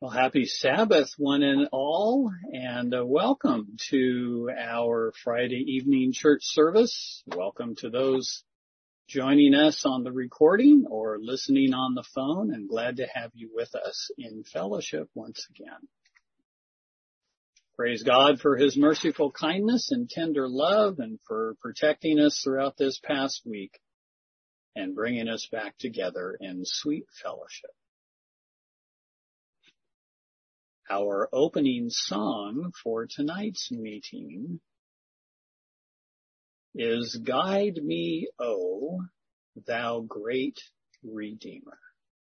Well, happy Sabbath, one and all, and welcome to our Friday evening church service. Welcome to those joining us on the recording or listening on the phone, and glad to have you with us in fellowship once again. Praise God for His merciful kindness and tender love, and for protecting us throughout this past week and bringing us back together in sweet fellowship. Our opening song for tonight's meeting is Guide Me, O Thou Great Redeemer.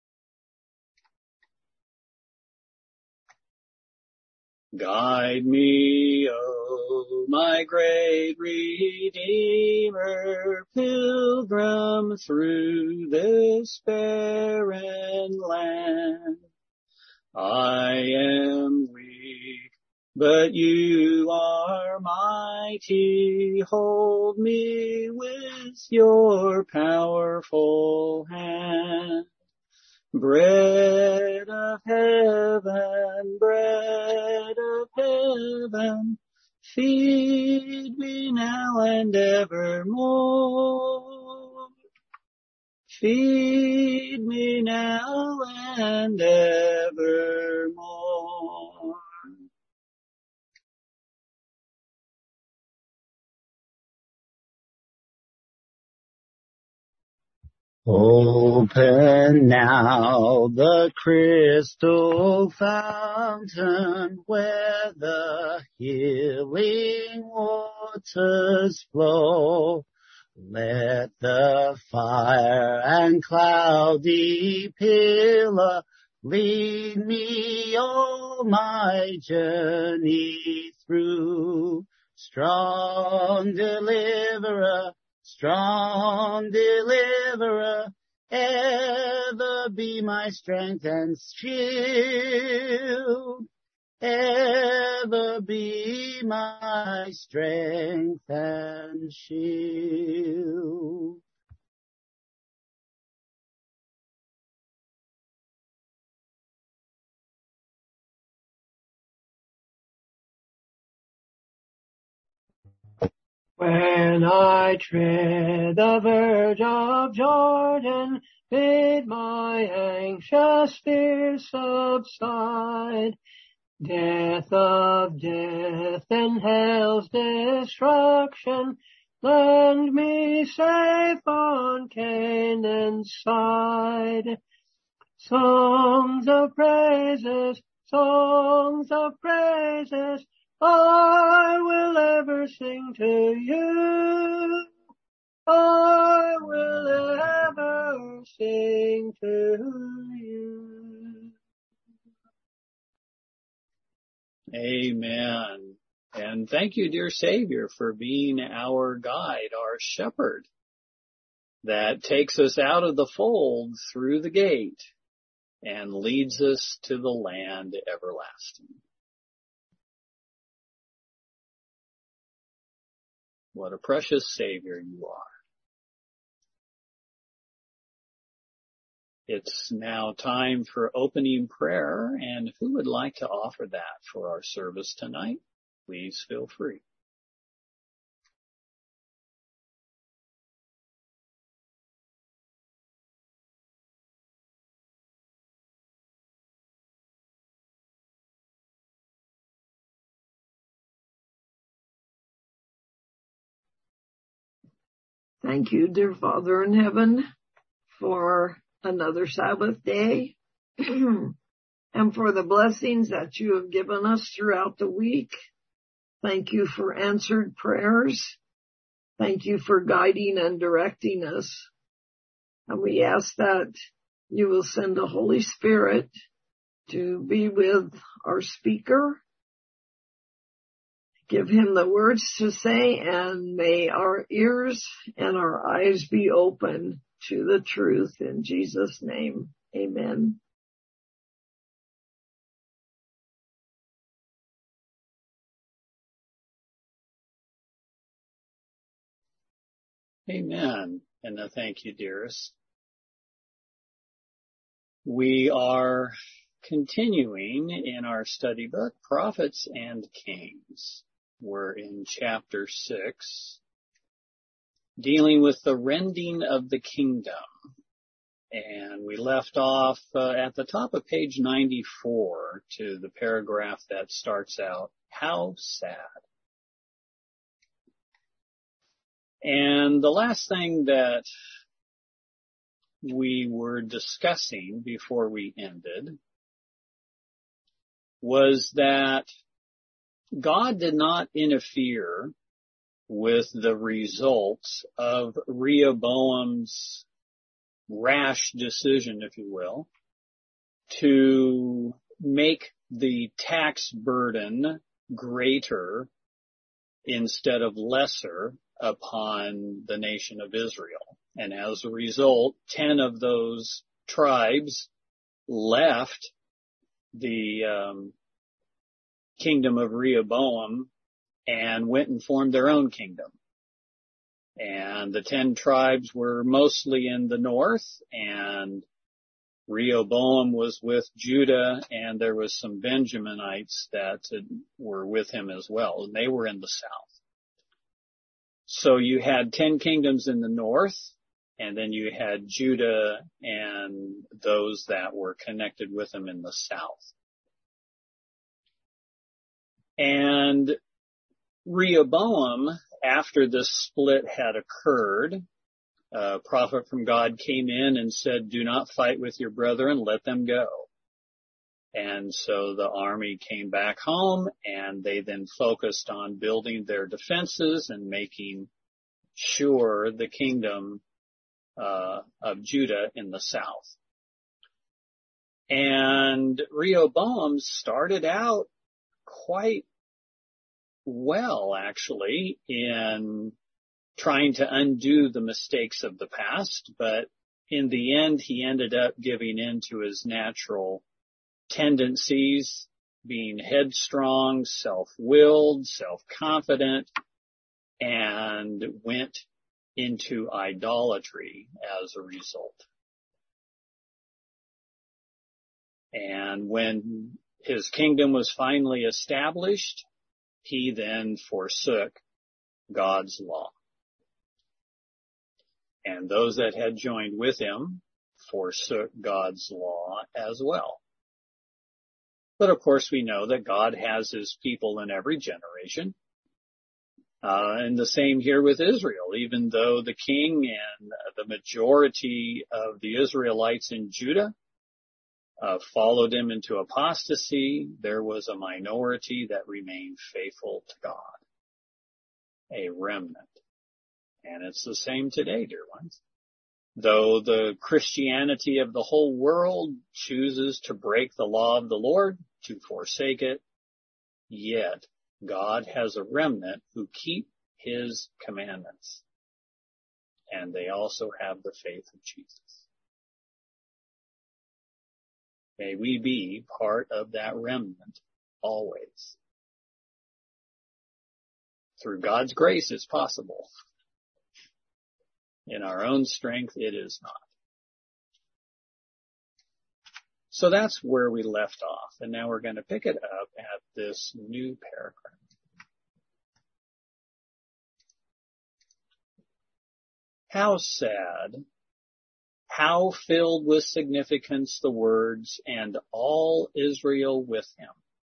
Guide me, O my great Redeemer, pilgrim through this barren land. I am weak, but you are mighty. Hold me with your powerful hand. Bread of heaven, feed me now and evermore. Feed me now and evermore. Open now the crystal fountain where the healing waters flow. Let the fire and cloudy pillar lead me all my journey through. Strong deliverer, ever be my strength and shield. Ever be my strength and shield. When I tread the verge of Jordan, bid my anxious fears subside. Death of death and hell's destruction, land me safe on Canaan's side. Songs of praises, I will ever sing to you. I will ever sing to you. Amen. And thank you, dear Savior, for being our guide, our shepherd, that takes us out of the fold through the gate and leads us to the land everlasting. What a precious Savior you are. It's now time for opening prayer, and who would like to offer that for our service tonight? Please feel free. Thank you, dear Father in heaven, for another Sabbath day and for the blessings that you have given us throughout the week. Thank you for answered prayers. Thank you for guiding and directing us. And we ask that you will send the Holy Spirit to be with our speaker. Give him the words to say, and may our ears and our eyes be open to the truth. In Jesus' name, amen. Amen. And thank you, dearest. We are continuing in our study book, Prophets and Kings. We're in chapter 6, dealing with the rending of the kingdom. And we left off at the top of page 94 to the paragraph that starts out, "How sad." And the last thing that we were discussing before we ended was that God did not interfere with the results of Rehoboam's rash decision, if you will, to make the tax burden greater instead of lesser upon the nation of Israel. And as a result, 10 of those tribes left the kingdom of Rehoboam and went and formed their own kingdom. And the 10 tribes were mostly in the north, and Rehoboam was with Judah, and there was some Benjaminites that were with him as well, and they were in the south. So you had 10 kingdoms in the north, and then you had Judah and those that were connected with him in the south. And Rehoboam, after this split had occurred, a prophet from God came in and said, "Do not fight with your brethren, let them go." And so the army came back home, and they then focused on building their defenses and making sure the kingdom of Judah in the south. And Rehoboam started out quite well, actually, in trying to undo the mistakes of the past, but in the end, he ended up giving in to his natural tendencies, being headstrong, self-willed, self-confident, and went into idolatry as a result. And when his kingdom was finally established, he then forsook God's law. And those that had joined with him forsook God's law as well. But of course we know that God has his people in every generation. And the same here with Israel. Even though the king and the majority of the Israelites in Judah followed him into apostasy, there was a minority that remained faithful to God, a remnant. And it's the same today, dear ones. Though the Christianity of the whole world chooses to break the law of the Lord, to forsake it, yet God has a remnant who keep his commandments. And they also have the faith of Jesus. May we be part of that remnant always. Through God's grace, it's possible. In our own strength, it is not. So that's where we left off. And now we're going to pick it up at this new paragraph. How sad, how filled with significance the words, "and all Israel with him."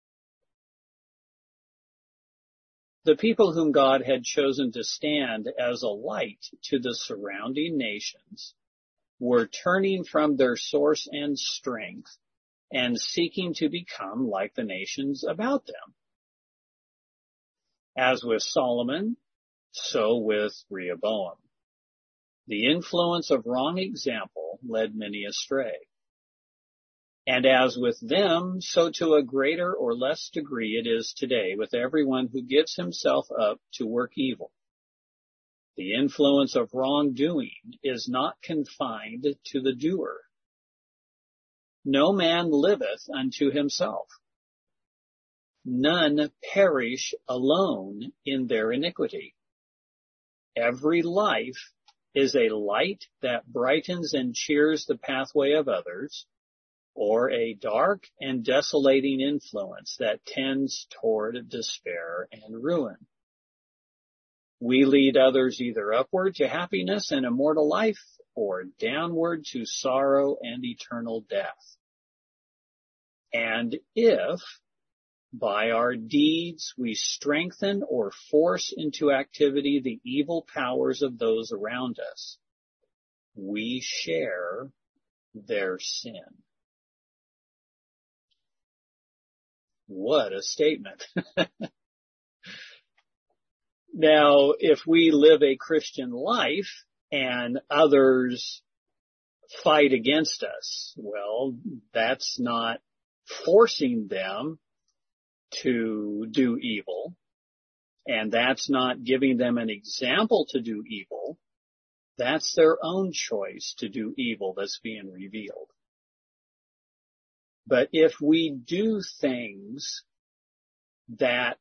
The people whom God had chosen to stand as a light to the surrounding nations were turning from their source and strength and seeking to become like the nations about them. As with Solomon, so with Rehoboam. The influence of wrong example led many astray. And as with them, so to a greater or less degree it is today with everyone who gives himself up to work evil. The influence of wrongdoing is not confined to the doer. No man liveth unto himself. None perish alone in their iniquity. Every life is a light that brightens and cheers the pathway of others, or a dark and desolating influence that tends toward despair and ruin. We lead others either upward to happiness and immortal life or downward to sorrow and eternal death. And if by our deeds we strengthen or force into activity the evil powers of those around us, we share their sin. What a statement. Now, if we live a Christian life and others fight against us, well, that's not forcing them to do evil, and that's not giving them an example to do evil. That's their own choice to do evil that's being revealed. But if we do things that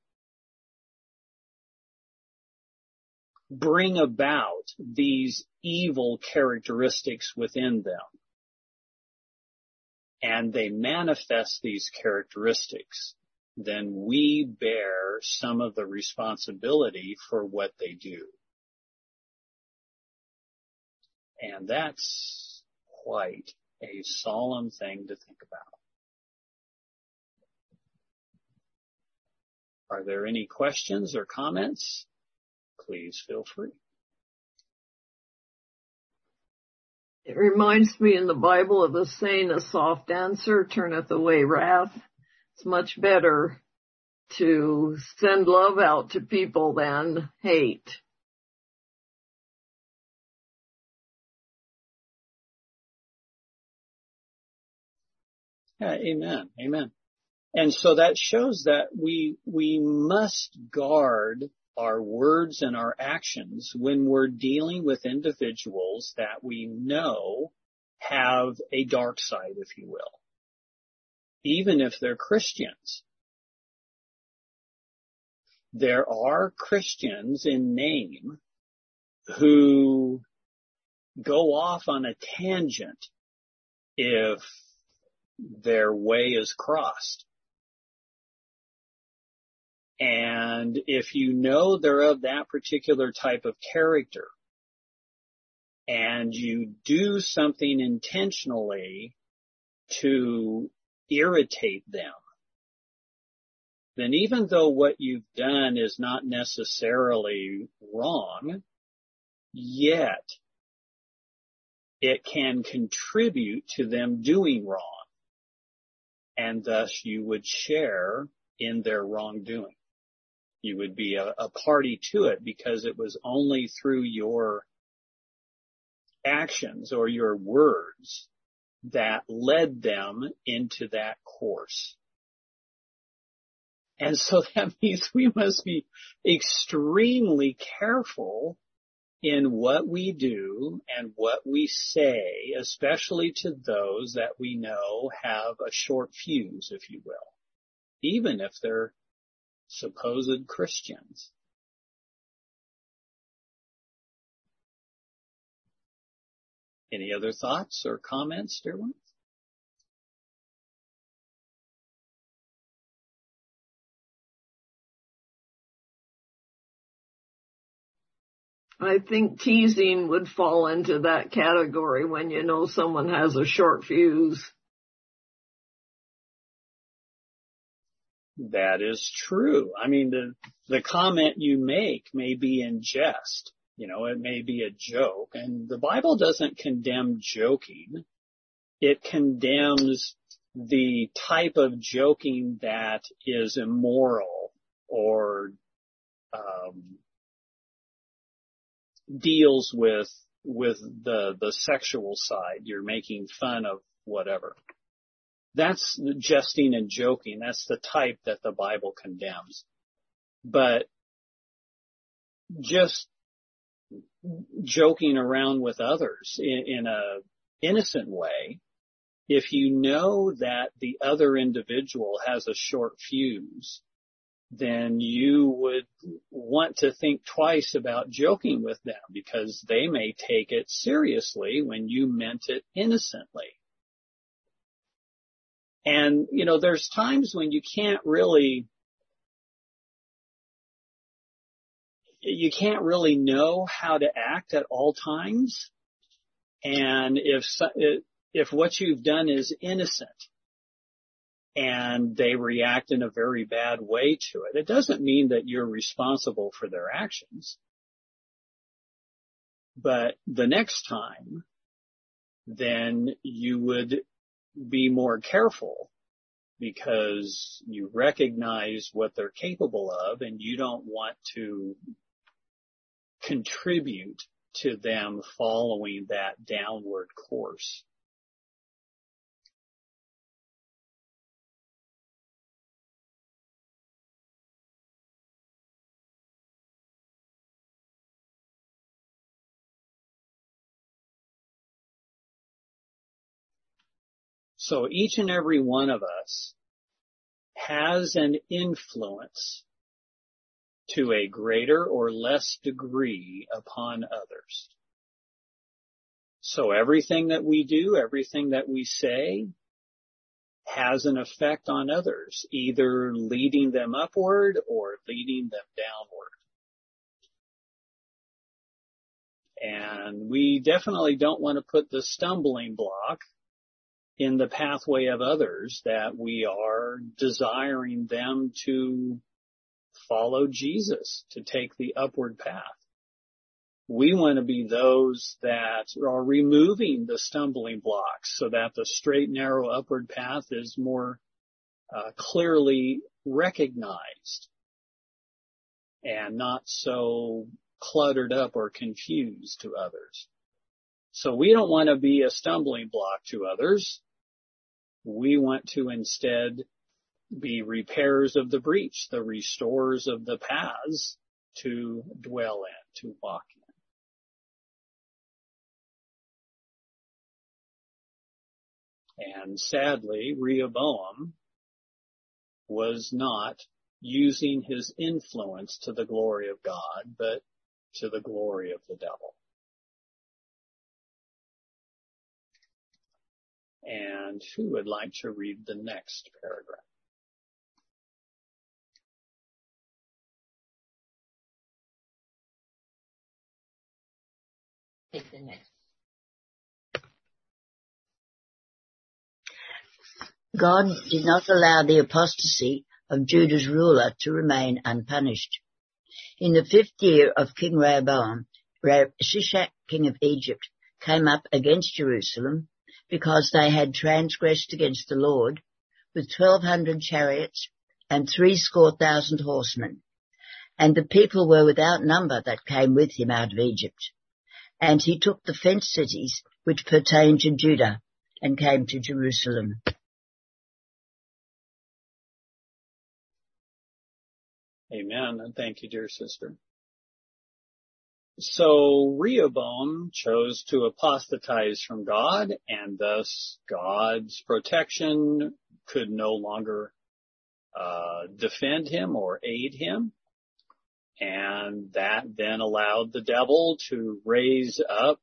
bring about these evil characteristics within them, and they manifest these characteristics, then we bear some of the responsibility for what they do. And that's quite a solemn thing to think about. Are there any questions or comments? Please feel free. It reminds me in the Bible of the saying, a soft answer turneth away wrath. It's much better to send love out to people than hate. Yeah, amen. Amen. And so that shows that we must guard our words and our actions when we're dealing with individuals that we know have a dark side, if you will, even if they're Christians. There are Christians in name who go off on a tangent if their way is crossed. And if you know they're of that particular type of character and you do something intentionally to irritate them, then even though what you've done is not necessarily wrong, yet it can contribute to them doing wrong. And thus you would share in their wrongdoing. You would be a party to it because it was only through your actions or your words that led them into that course. And so that means we must be extremely careful in what we do and what we say, especially to those that we know have a short fuse, if you will, even if they're supposed Christians. Any other thoughts or comments, dear ones? I think teasing would fall into that category when you know someone has a short fuse. That is true. I mean, the comment you make may be in jest. You know, it may be a joke. And the Bible doesn't condemn joking. It condemns the type of joking that is immoral or deals with the sexual side. You're making fun of whatever. That's jesting and joking. That's the type that the Bible condemns. But just joking around with others in a innocent way, if you know that the other individual has a short fuse, then you would want to think twice about joking with them because they may take it seriously when you meant it innocently. And, there's times when you can't really know how to act at all times. And if what you've done is innocent and they react in a very bad way to it, it doesn't mean that you're responsible for their actions. But the next time, then you would be more careful because you recognize what they're capable of and you don't want to contribute to them following that downward course. So each and every one of us has an influence to a greater or less degree upon others. So everything that we do, everything that we say has an effect on others, either leading them upward or leading them downward. And we definitely don't want to put the stumbling block in the pathway of others that we are desiring them to follow Jesus, to take the upward path. We want to be those that are removing the stumbling blocks so that the straight, narrow, upward path is more clearly recognized and not so cluttered up or confused to others. So we don't want to be a stumbling block to others. We want to instead be repairers of the breach, the restorers of the paths to dwell in, to walk in. And sadly, Rehoboam was not using his influence to the glory of God, but to the glory of the devil. And who would like to read the next paragraph? Take the next. God did not allow the apostasy of Judah's ruler to remain unpunished. In the 5th year of King Rehoboam, Shishak, king of Egypt, came up against Jerusalem because they had transgressed against the Lord with 1,200 chariots and 70,000 horsemen. And the people were without number that came with him out of Egypt. And he took the fenced cities which pertained to Judah and came to Jerusalem. Amen. And thank you, dear sister. So Rehoboam chose to apostatize from God, and thus God's protection could no longer defend him or aid him. And that then allowed the devil to raise up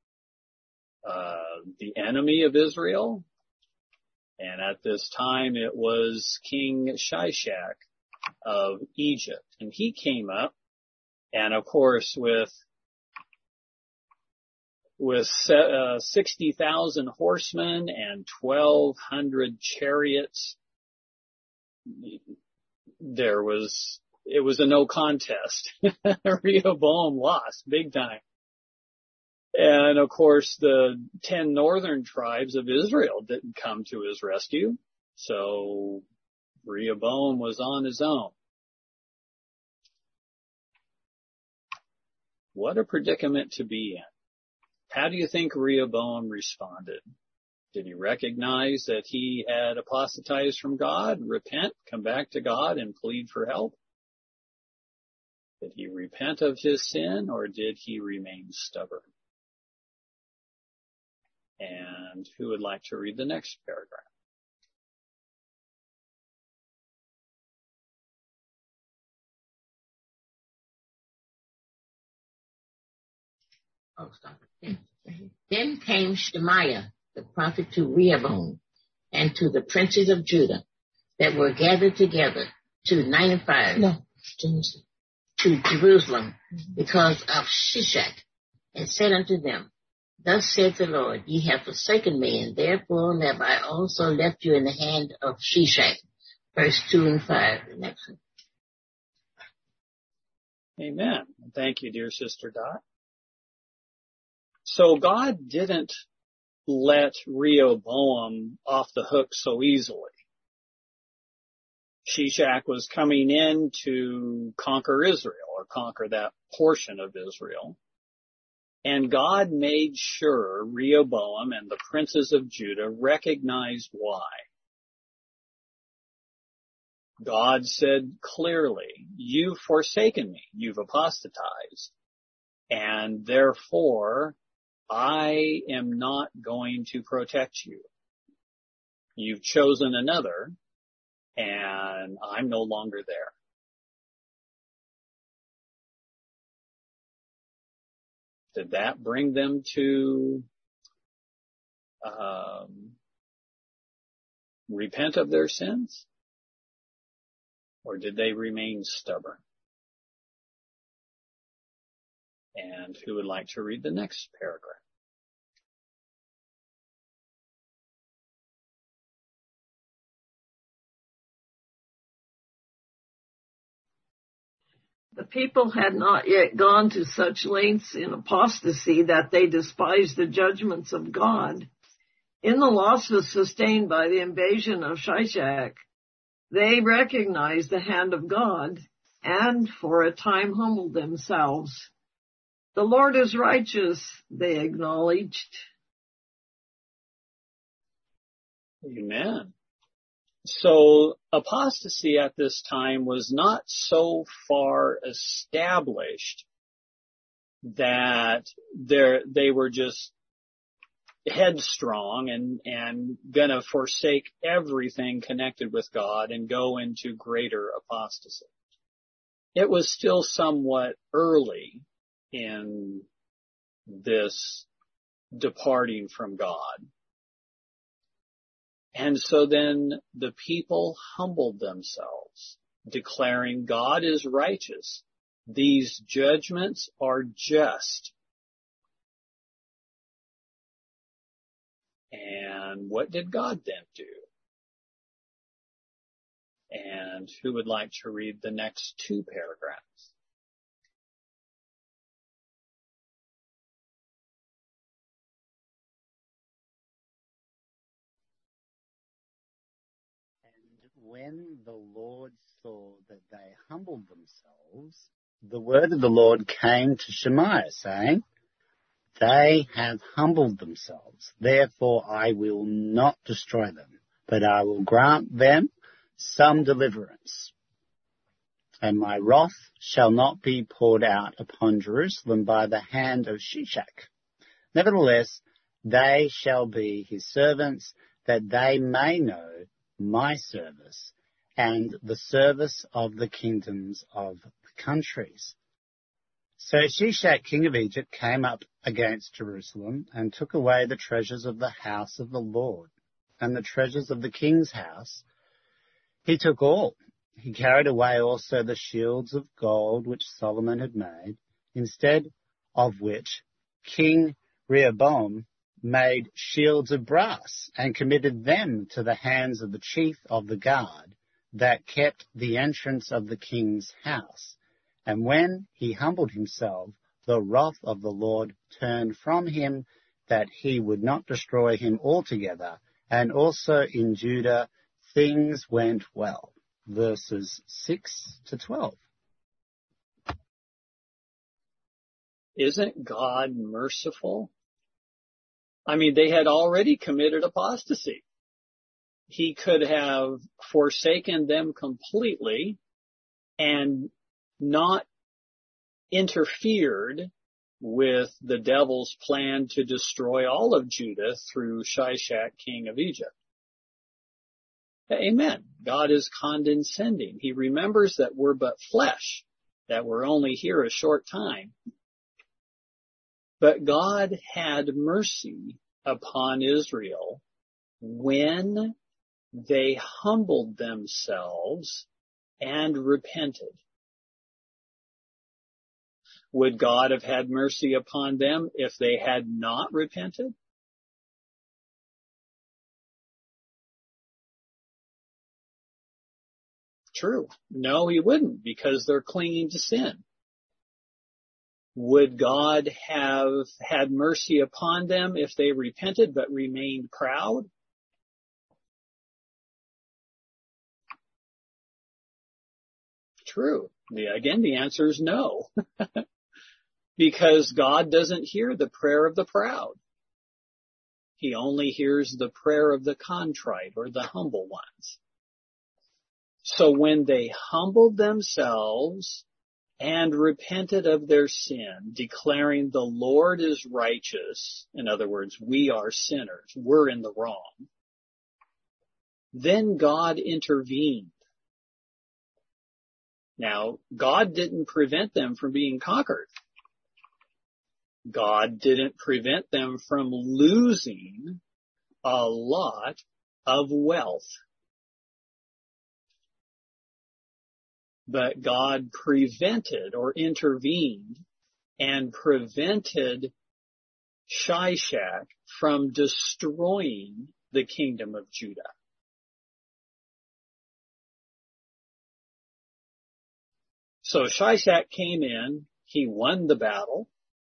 the enemy of Israel. And at this time it was King Shishak of Egypt. And he came up, and of course with 60,000 horsemen and 1,200 chariots, it was a no contest. Rehoboam lost big time. And of course the 10 northern tribes of Israel didn't come to his rescue. So Rehoboam was on his own. What a predicament to be in. How do you think Rehoboam responded? Did he recognize that he had apostatized from God, repent, come back to God, and plead for help? Did he repent of his sin, or did he remain stubborn? And who would like to read the next paragraph? Oh, stop it. Then came Shemaiah, the prophet, to Rehoboam and to the princes of Judah that were gathered together to Jerusalem because of Shishak, and said unto them, Thus saith the Lord, Ye have forsaken me, and therefore have I also left you in the hand of Shishak. Verse 2 and 5. The next one. Amen. Thank you, dear Sister Dot. So God didn't let Rehoboam off the hook so easily. Shishak was coming in to conquer Israel, or conquer that portion of Israel. And God made sure Rehoboam and the princes of Judah recognized why. God said clearly, You've forsaken me, you've apostatized, and therefore I am not going to protect you. You've chosen another, and I'm no longer there. Did that bring them to repent of their sins? Or did they remain stubborn? And who would like to read the next paragraph? The people had not yet gone to such lengths in apostasy that they despised the judgments of God. In the losses sustained by the invasion of Shishak, they recognized the hand of God and for a time humbled themselves. The Lord is righteous, they acknowledged. Amen. So apostasy at this time was not so far established that they were just headstrong and gonna forsake everything connected with God and go into greater apostasy. It was still somewhat early in this departing from God. And so then the people humbled themselves, declaring God is righteous. These judgments are just. And what did God then do? And who would like to read the next two paragraphs? When the Lord saw that they humbled themselves, the word of the Lord came to Shemaiah, saying, They have humbled themselves, therefore I will not destroy them, but I will grant them some deliverance. And my wrath shall not be poured out upon Jerusalem by the hand of Shishak. Nevertheless, they shall be his servants, that they may know my service and the service of the kingdoms of the countries. So Shishak, king of Egypt, came up against Jerusalem and took away the treasures of the house of the Lord and the treasures of the king's house. He took all. He carried away also the shields of gold which Solomon had made, instead of which King Rehoboam made shields of brass and committed them to the hands of the chief of the guard that kept the entrance of the king's house. And when he humbled himself, the wrath of the Lord turned from him, that he would not destroy him altogether. And also in Judah things went well. Verses 6 to 12. Isn't God merciful? I mean, they had already committed apostasy. He could have forsaken them completely and not interfered with the devil's plan to destroy all of Judah through Shishak, king of Egypt. Amen. God is condescending. He remembers that we're but flesh, that we're only here a short time. But God had mercy upon Israel when they humbled themselves and repented. Would God have had mercy upon them if they had not repented? True. No, he wouldn't, because they're clinging to sin. Would God have had mercy upon them if they repented but remained proud? True. Again, the answer is no. Because God doesn't hear the prayer of the proud. He only hears the prayer of the contrite or the humble ones. So when they humbled themselves and repented of their sin, declaring the Lord is righteous, in other words, we are sinners, we're in the wrong, then God intervened. Now, God didn't prevent them from being conquered. God didn't prevent them from losing a lot of wealth. But God prevented or intervened and prevented Shishak from destroying the kingdom of Judah. So Shishak came in, he won the battle.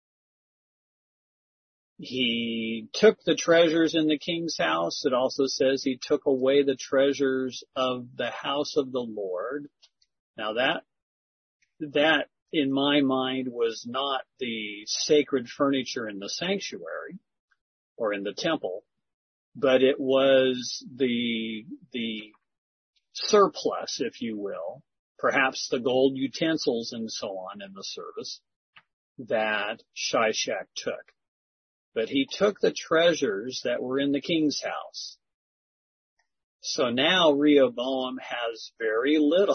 He took the treasures in the king's house. It also says he took away the treasures of the house of the Lord. Now that in my mind was not the sacred furniture in the sanctuary or in the temple, but it was the surplus, if you will, perhaps the gold utensils and so on in the service that Shishak took. But he took the treasures that were in the king's house. So now Rehoboam has very little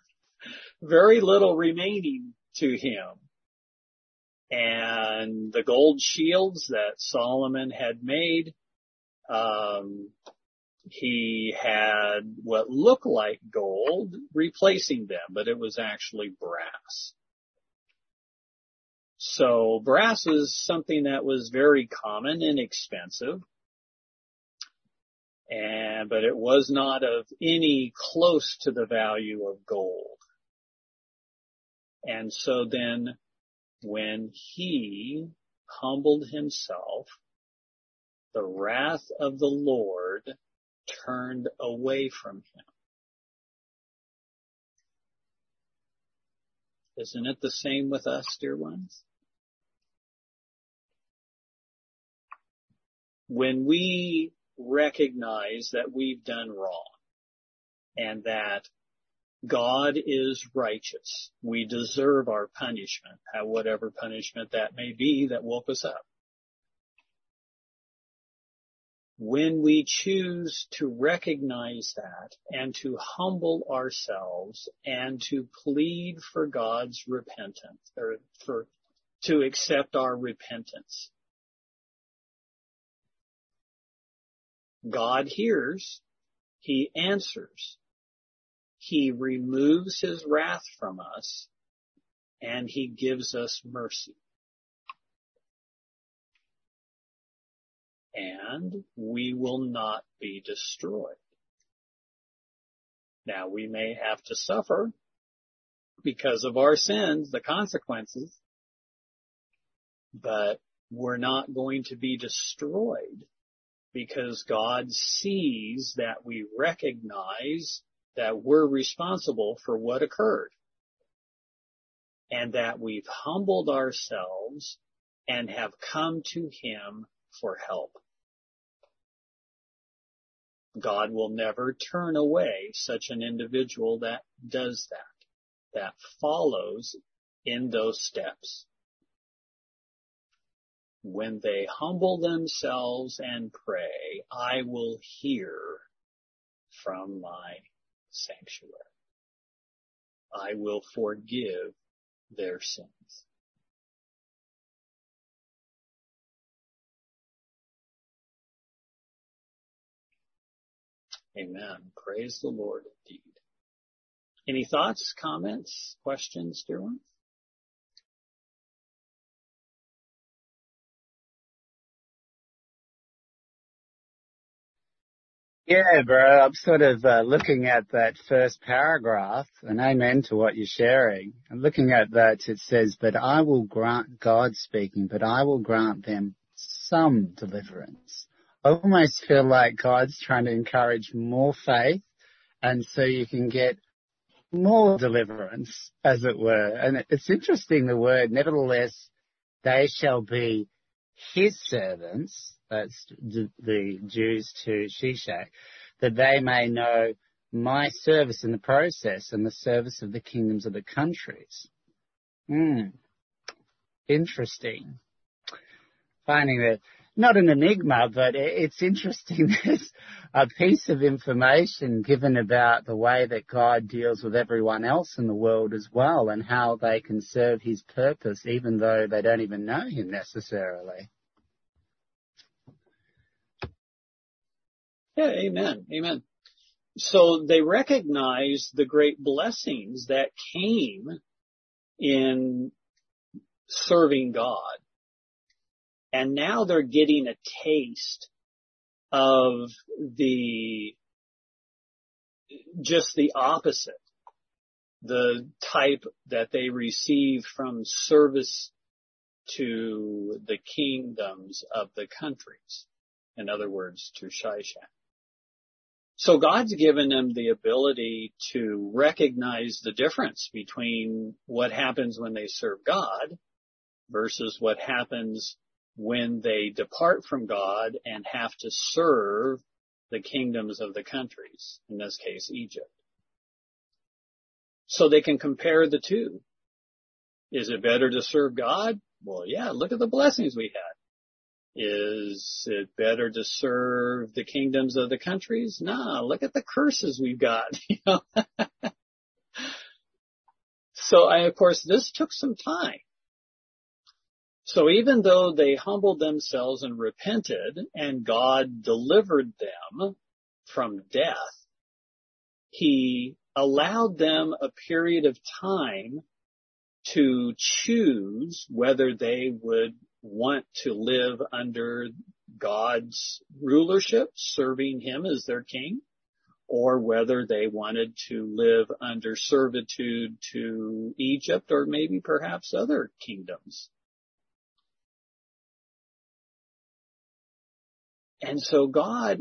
remaining to him. And the gold shields that Solomon had made, he had what looked like gold replacing them, but it was actually brass. So brass is something that was very common and expensive, but it was not of any close to the value of gold. And so then when he humbled himself, the wrath of the Lord turned away from him. Isn't it the same with us, dear ones? When we recognize that we've done wrong and that God is righteous, we deserve our punishment, whatever punishment that may be that woke us up. When we choose to recognize that and to humble ourselves and to plead for God's repentance, or to accept our repentance, God hears, He answers, He removes His wrath from us, and He gives us mercy. And we will not be destroyed. Now, we may have to suffer because of our sins, the consequences, but we're not going to be destroyed because God sees that we recognize that we're responsible for what occurred and that we've humbled ourselves and have come to Him for help. God will never turn away such an individual that does that follows in those steps. When they humble themselves and pray, I will hear from my sanctuary. I will forgive their sins. Amen. Praise the Lord indeed. Any thoughts, comments, questions, dear ones? Yeah, bro, I'm sort of looking at that first paragraph, and amen to what you're sharing. I'm looking at that, it says, but I will grant, God speaking, but I will grant them some deliverance. I almost feel like God's trying to encourage more faith, and so you can get more deliverance, as it were. And it's interesting, the word, nevertheless, they shall be his servants, that's the Jews to Shishak, that they may know my service in the process and the service of the kingdoms of the countries. Interesting. Finding that not an enigma, but it's interesting. There's a piece of information given about the way that God deals with everyone else in the world as well, and how they can serve his purpose even though they don't even know him necessarily. Yeah, amen. Amen. So they recognize the great blessings that came in serving God. And now they're getting a taste of just the opposite, the type that they received from service to the kingdoms of the countries. In other words, to Shishak. So God's given them the ability to recognize the difference between what happens when they serve God versus what happens when they depart from God and have to serve the kingdoms of the countries, in this case, Egypt. So they can compare the two. Is it better to serve God? Well, yeah, look at the blessings we had. Is it better to serve the kingdoms of the countries? Nah, look at the curses we've got. So of course, this took some time. So even though they humbled themselves and repented and God delivered them from death, he allowed them a period of time to choose whether they would want to live under God's rulership, serving him as their king, or whether they wanted to live under servitude to Egypt or maybe perhaps other kingdoms. And so God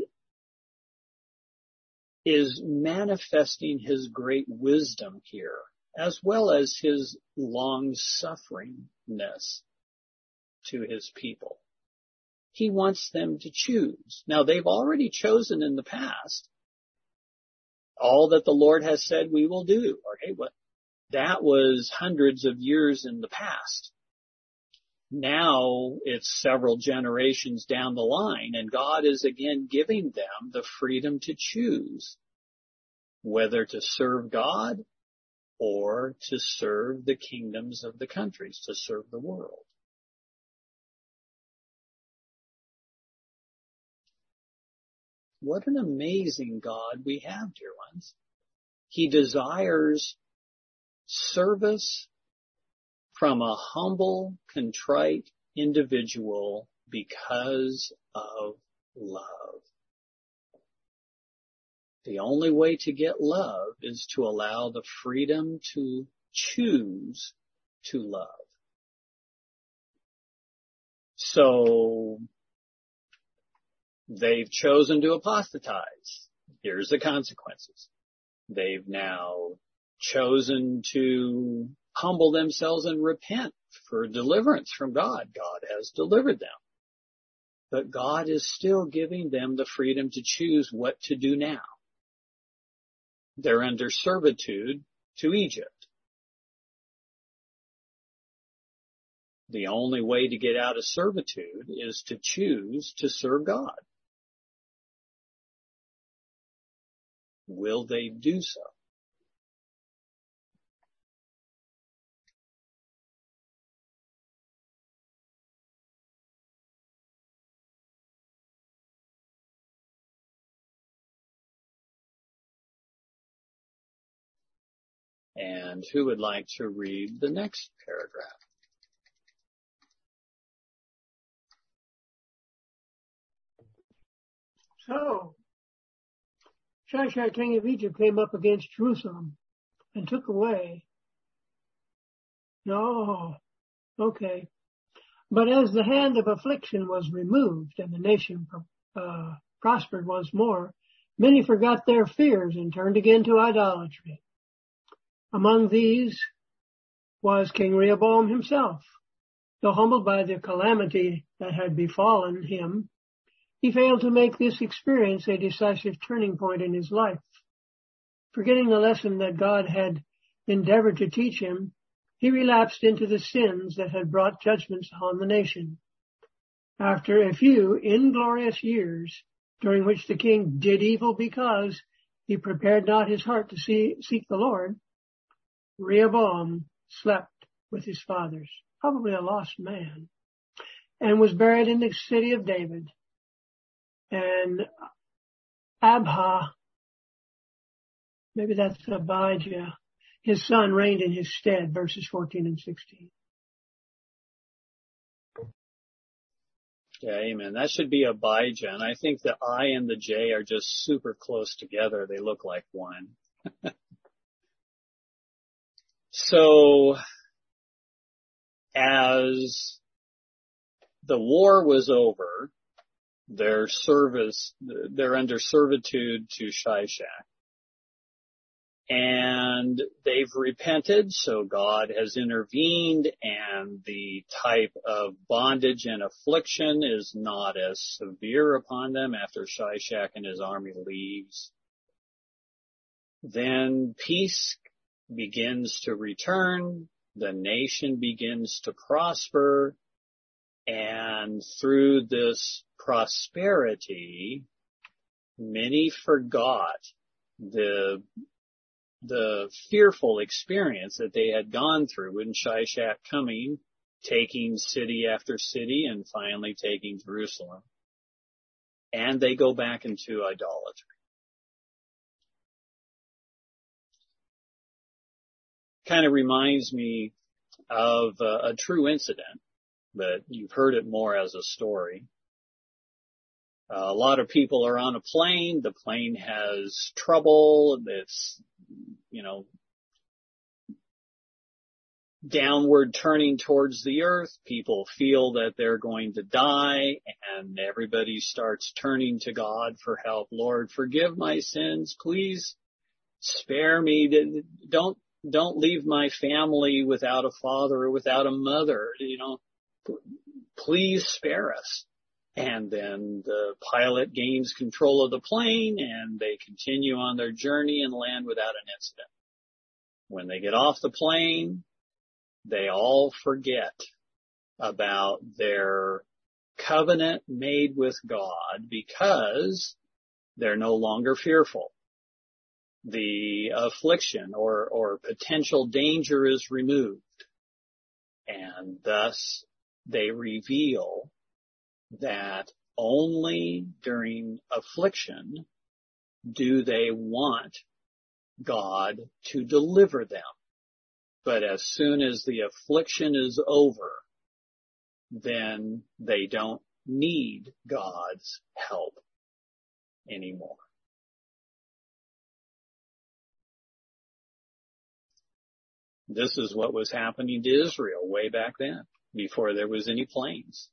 is manifesting his great wisdom here, as well as his long-sufferingness to his people. He wants them to choose. Now, they've already chosen in the past. All that the Lord has said we will do. Okay, but that was hundreds of years in the past. Now it's several generations down the line, and God is again giving them the freedom to choose whether to serve God or to serve the kingdoms of the countries, to serve the world. What an amazing God we have, dear ones. He desires service from a humble, contrite individual because of love. The only way to get love is to allow the freedom to choose to love. So they've chosen to apostatize. Here's the consequences. They've now chosen to humble themselves and repent for deliverance from God. God has delivered them. But God is still giving them the freedom to choose what to do now. They're under servitude to Egypt. The only way to get out of servitude is to choose to serve God. Will they do so? And who would like to read the next paragraph? So, Shishak, king of Egypt, came up against Jerusalem and took away. No, okay. But as the hand of affliction was removed and the nation prospered once more, many forgot their fears and turned again to idolatry. Among these was King Rehoboam himself. Though humbled by the calamity that had befallen him, he failed to make this experience a decisive turning point in his life. Forgetting the lesson that God had endeavored to teach him, he relapsed into the sins that had brought judgments on the nation. After a few inglorious years, during which the king did evil because he prepared not his heart to seek the Lord, Rehoboam slept with his fathers, probably a lost man, and was buried in the city of David. And Abha, maybe that's Abijah, his son reigned in his stead, verses 14 and 16. Yeah, amen. That should be Abijah. And I think the I and the J are just super close together. They look like one. So, as the war was over, they're under servitude to Shishak. And they've repented, so God has intervened, and the type of bondage and affliction is not as severe upon them after Shishak and his army leaves. Then peace begins to return, the nation begins to prosper, and through this prosperity, many forgot the fearful experience that they had gone through in Shishak coming, taking city after city, and finally taking Jerusalem. And they go back into idolatry. Kind of reminds me of a true incident, but you've heard it more as a story. A lot of people are on a plane. The plane has trouble. It's, downward turning towards the earth. People feel that they're going to die, and everybody starts turning to God for help. Lord, forgive my sins. Please spare me. Don't leave my family without a father or without a mother. Please spare us. And then the pilot gains control of the plane, and they continue on their journey and land without an incident. When they get off the plane, they all forget about their covenant made with God because they're no longer fearful. The affliction or potential danger is removed, and thus they reveal that only during affliction do they want God to deliver them. But as soon as the affliction is over, then they don't need God's help anymore. This is what was happening to Israel way back then, before there was any planes.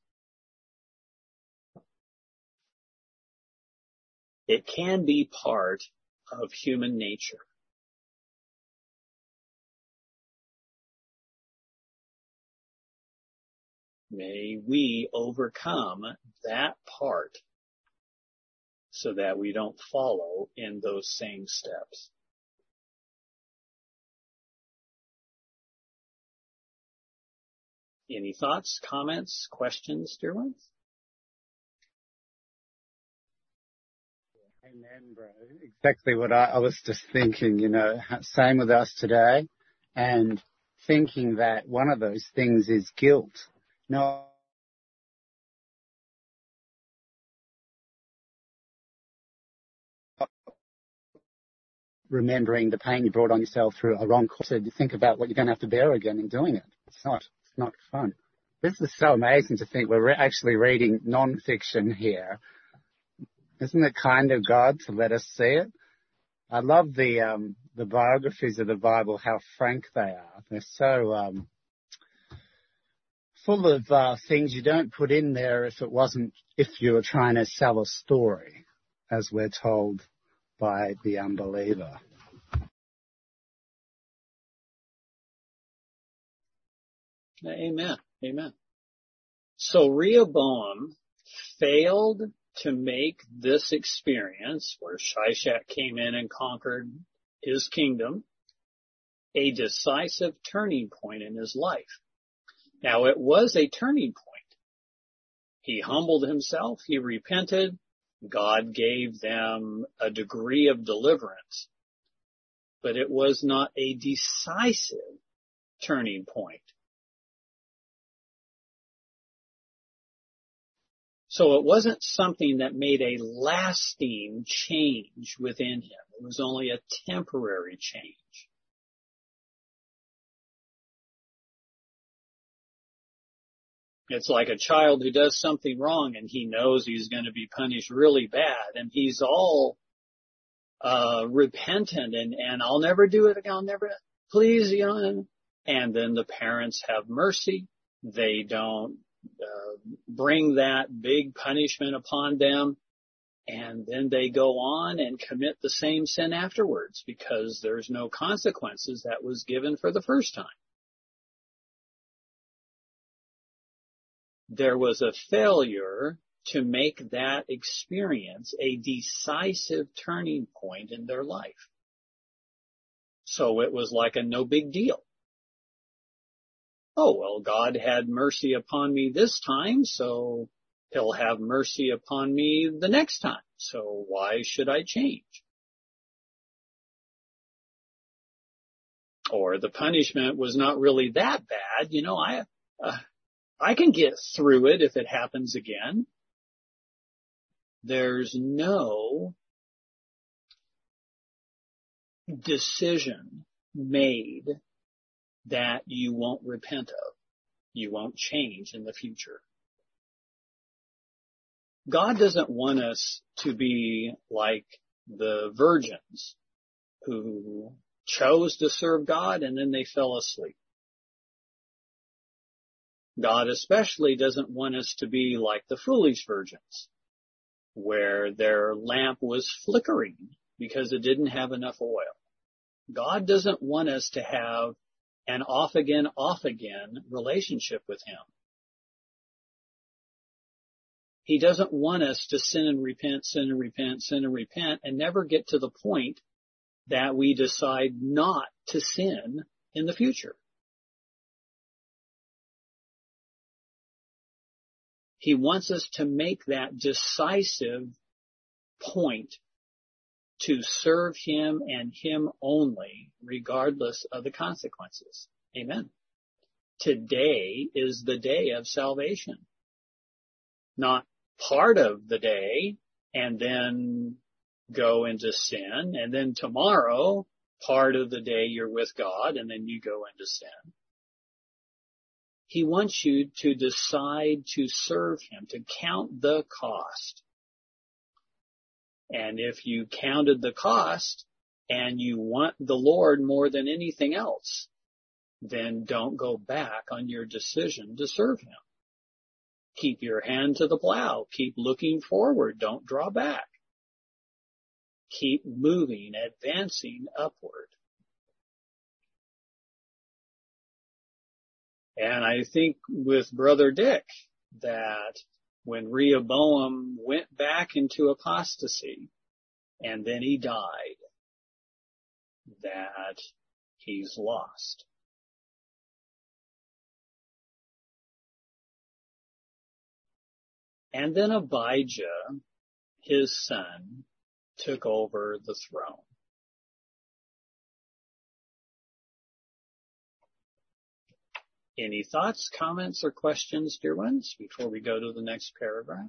It can be part of human nature. May we overcome that part so that we don't follow in those same steps. Any thoughts, comments, questions, dear ones? Amen, bro. Exactly what I was just thinking, same with us today, and thinking that one of those things is guilt. No, remembering the pain you brought on yourself through a wrong course. You think about what you're going to have to bear again in doing it. It's not fun. This is so amazing to think we're actually reading non-fiction here. Isn't it kind of God to let us see it? I love the biographies of the Bible, how frank they are. They're so full of things you don't put in there if you were trying to sell a story, as we're told by the unbeliever. Amen. Amen. So Rehoboam failed to make this experience where Shishak came in and conquered his kingdom a decisive turning point in his life. Now, it was a turning point. He humbled himself. He repented. God gave them a degree of deliverance, but it was not a decisive turning point. So it wasn't something that made a lasting change within him. It was only a temporary change. It's like a child who does something wrong and he knows he's going to be punished really bad, and he's all repentant and I'll never do it again. I'll never, please, and then the parents have mercy. They don't bring that big punishment upon them, and then they go on and commit the same sin afterwards because there's no consequences that was given for the first time. There was a failure to make that experience a decisive turning point in their life. So it was like a no big deal. Oh, well, God had mercy upon me this time, so he'll have mercy upon me the next time. So why should I change? Or the punishment was not really that bad. I can get through it if it happens again. There's no decision made that you won't repent of. You won't change in the future. God doesn't want us to be like the virgins who chose to serve God and then they fell asleep. God especially doesn't want us to be like the foolish virgins, where their lamp was flickering because it didn't have enough oil. God doesn't want us to have an off again relationship with him. He doesn't want us to sin and repent, and never get to the point that we decide not to sin in the future. He wants us to make that decisive point to serve him and him only, regardless of the consequences. Amen. Today is the day of salvation. Not part of the day and then go into sin, and then tomorrow, part of the day you're with God and then you go into sin. He wants you to decide to serve him, to count the cost. And if you counted the cost and you want the Lord more than anything else, then don't go back on your decision to serve him. Keep your hand to the plow. Keep looking forward. Don't draw back. Keep moving, advancing upward. And I think with Brother Dick that when Rehoboam went back into apostasy and then he died, that he's lost. And then Abijah, his son, took over the throne. Any thoughts, comments, or questions, dear ones, before we go to the next paragraph?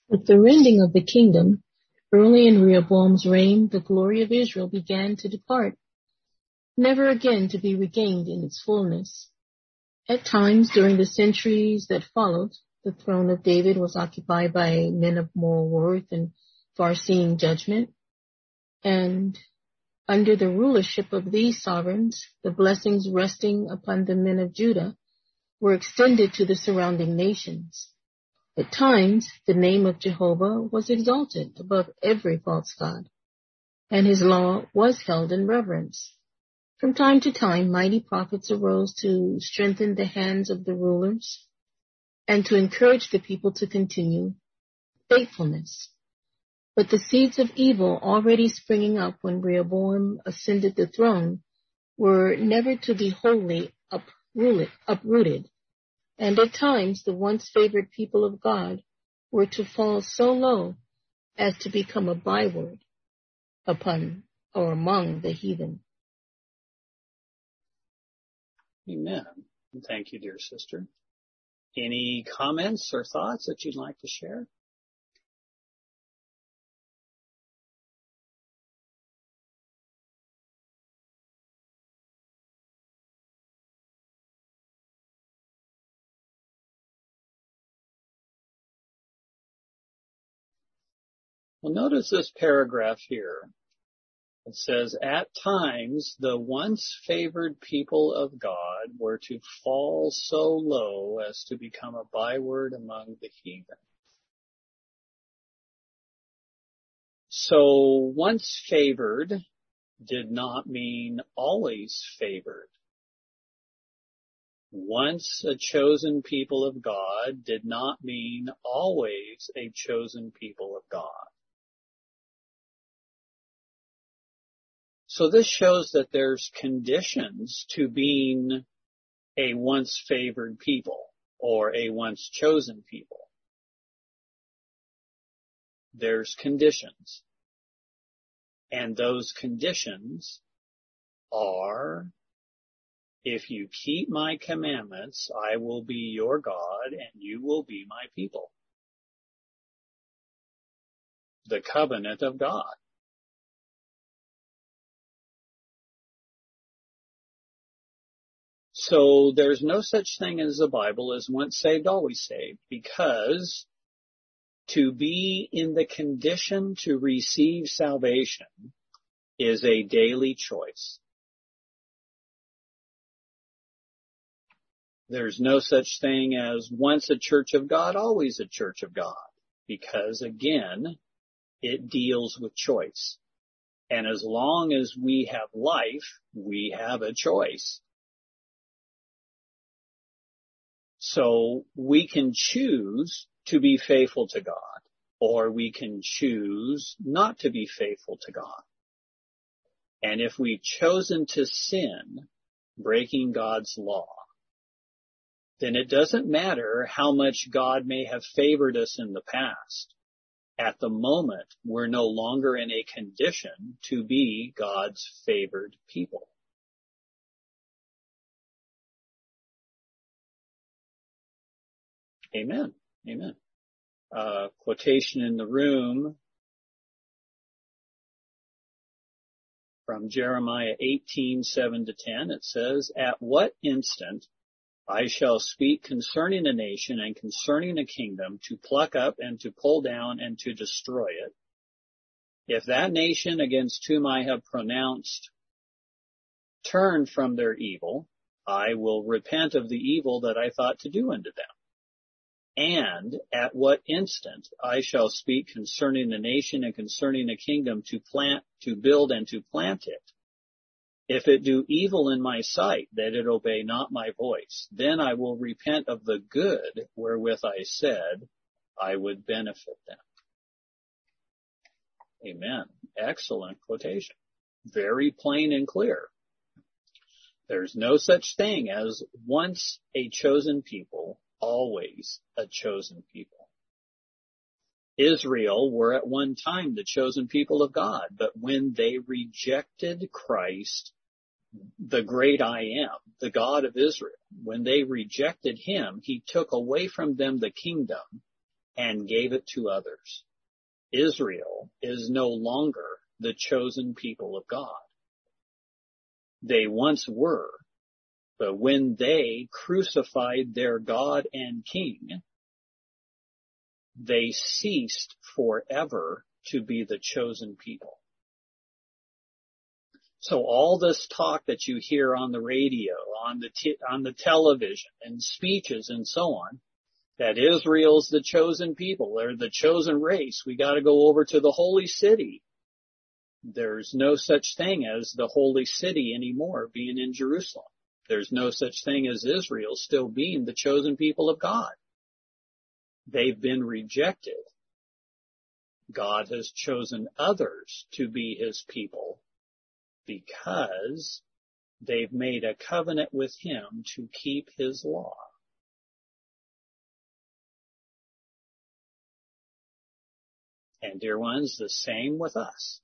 With the rending of the kingdom, early in Rehoboam's reign, the glory of Israel began to depart, never again to be regained in its fullness. At times during the centuries that followed, the throne of David was occupied by men of moral worth and far-seeing judgment, and under the rulership of these sovereigns, the blessings resting upon the men of Judah were extended to the surrounding nations. At times, the name of Jehovah was exalted above every false god, and his law was held in reverence. From time to time, mighty prophets arose to strengthen the hands of the rulers and to encourage the people to continue faithfulness. But the seeds of evil already springing up when Rehoboam ascended the throne were never to be wholly uprooted. And at times, the once favored people of God were to fall so low as to become a byword upon or among the heathen. Amen. Thank you, dear sister. Any comments or thoughts that you'd like to share? Well, notice this paragraph here. It says, at times, the once favored people of God were to fall so low as to become a byword among the heathen. So once favored did not mean always favored. Once a chosen people of God did not mean always a chosen people of God. So this shows that there's conditions to being a once favored people or a once chosen people. There's conditions. And those conditions are, if you keep my commandments, I will be your God and you will be my people. The covenant of God. So there's no such thing as the Bible as once saved, always saved, because to be in the condition to receive salvation is a daily choice. There's no such thing as once a church of God, always a church of God, because again, it deals with choice. And as long as we have life, we have a choice. So we can choose to be faithful to God, or we can choose not to be faithful to God. And if we've chosen to sin, breaking God's law, then it doesn't matter how much God may have favored us in the past. At the moment, we're no longer in a condition to be God's favored people. Amen. Amen. Quotation in the room from Jeremiah 18:7-10. It says, at what instant I shall speak concerning a nation and concerning a kingdom to pluck up and to pull down and to destroy it. If that nation against whom I have pronounced turn from their evil, I will repent of the evil that I thought to do unto them. And at what instant I shall speak concerning the nation and concerning a kingdom to plant, to build and to plant it. If it do evil in my sight, that it obey not my voice, then I will repent of the good wherewith I said I would benefit them. Amen. Excellent quotation. Very plain and clear. There's no such thing as once a chosen people, always a chosen people. Israel were at one time the chosen people of God, but when they rejected Christ, the great I am, the God of Israel, when they rejected him, he took away from them the kingdom and gave it to others. Israel is no longer the chosen people of God. They once were, but when they crucified their God and King, they ceased forever to be the chosen people. So all this talk that you hear on the radio, on the television, and speeches and so on, that Israel's the chosen people, they're the chosen race, we got to go over to the holy city. There's no such thing as the holy city anymore being in Jerusalem. There's no such thing as Israel still being the chosen people of God. They've been rejected. God has chosen others to be his people because they've made a covenant with him to keep his law. And dear ones, the same with us.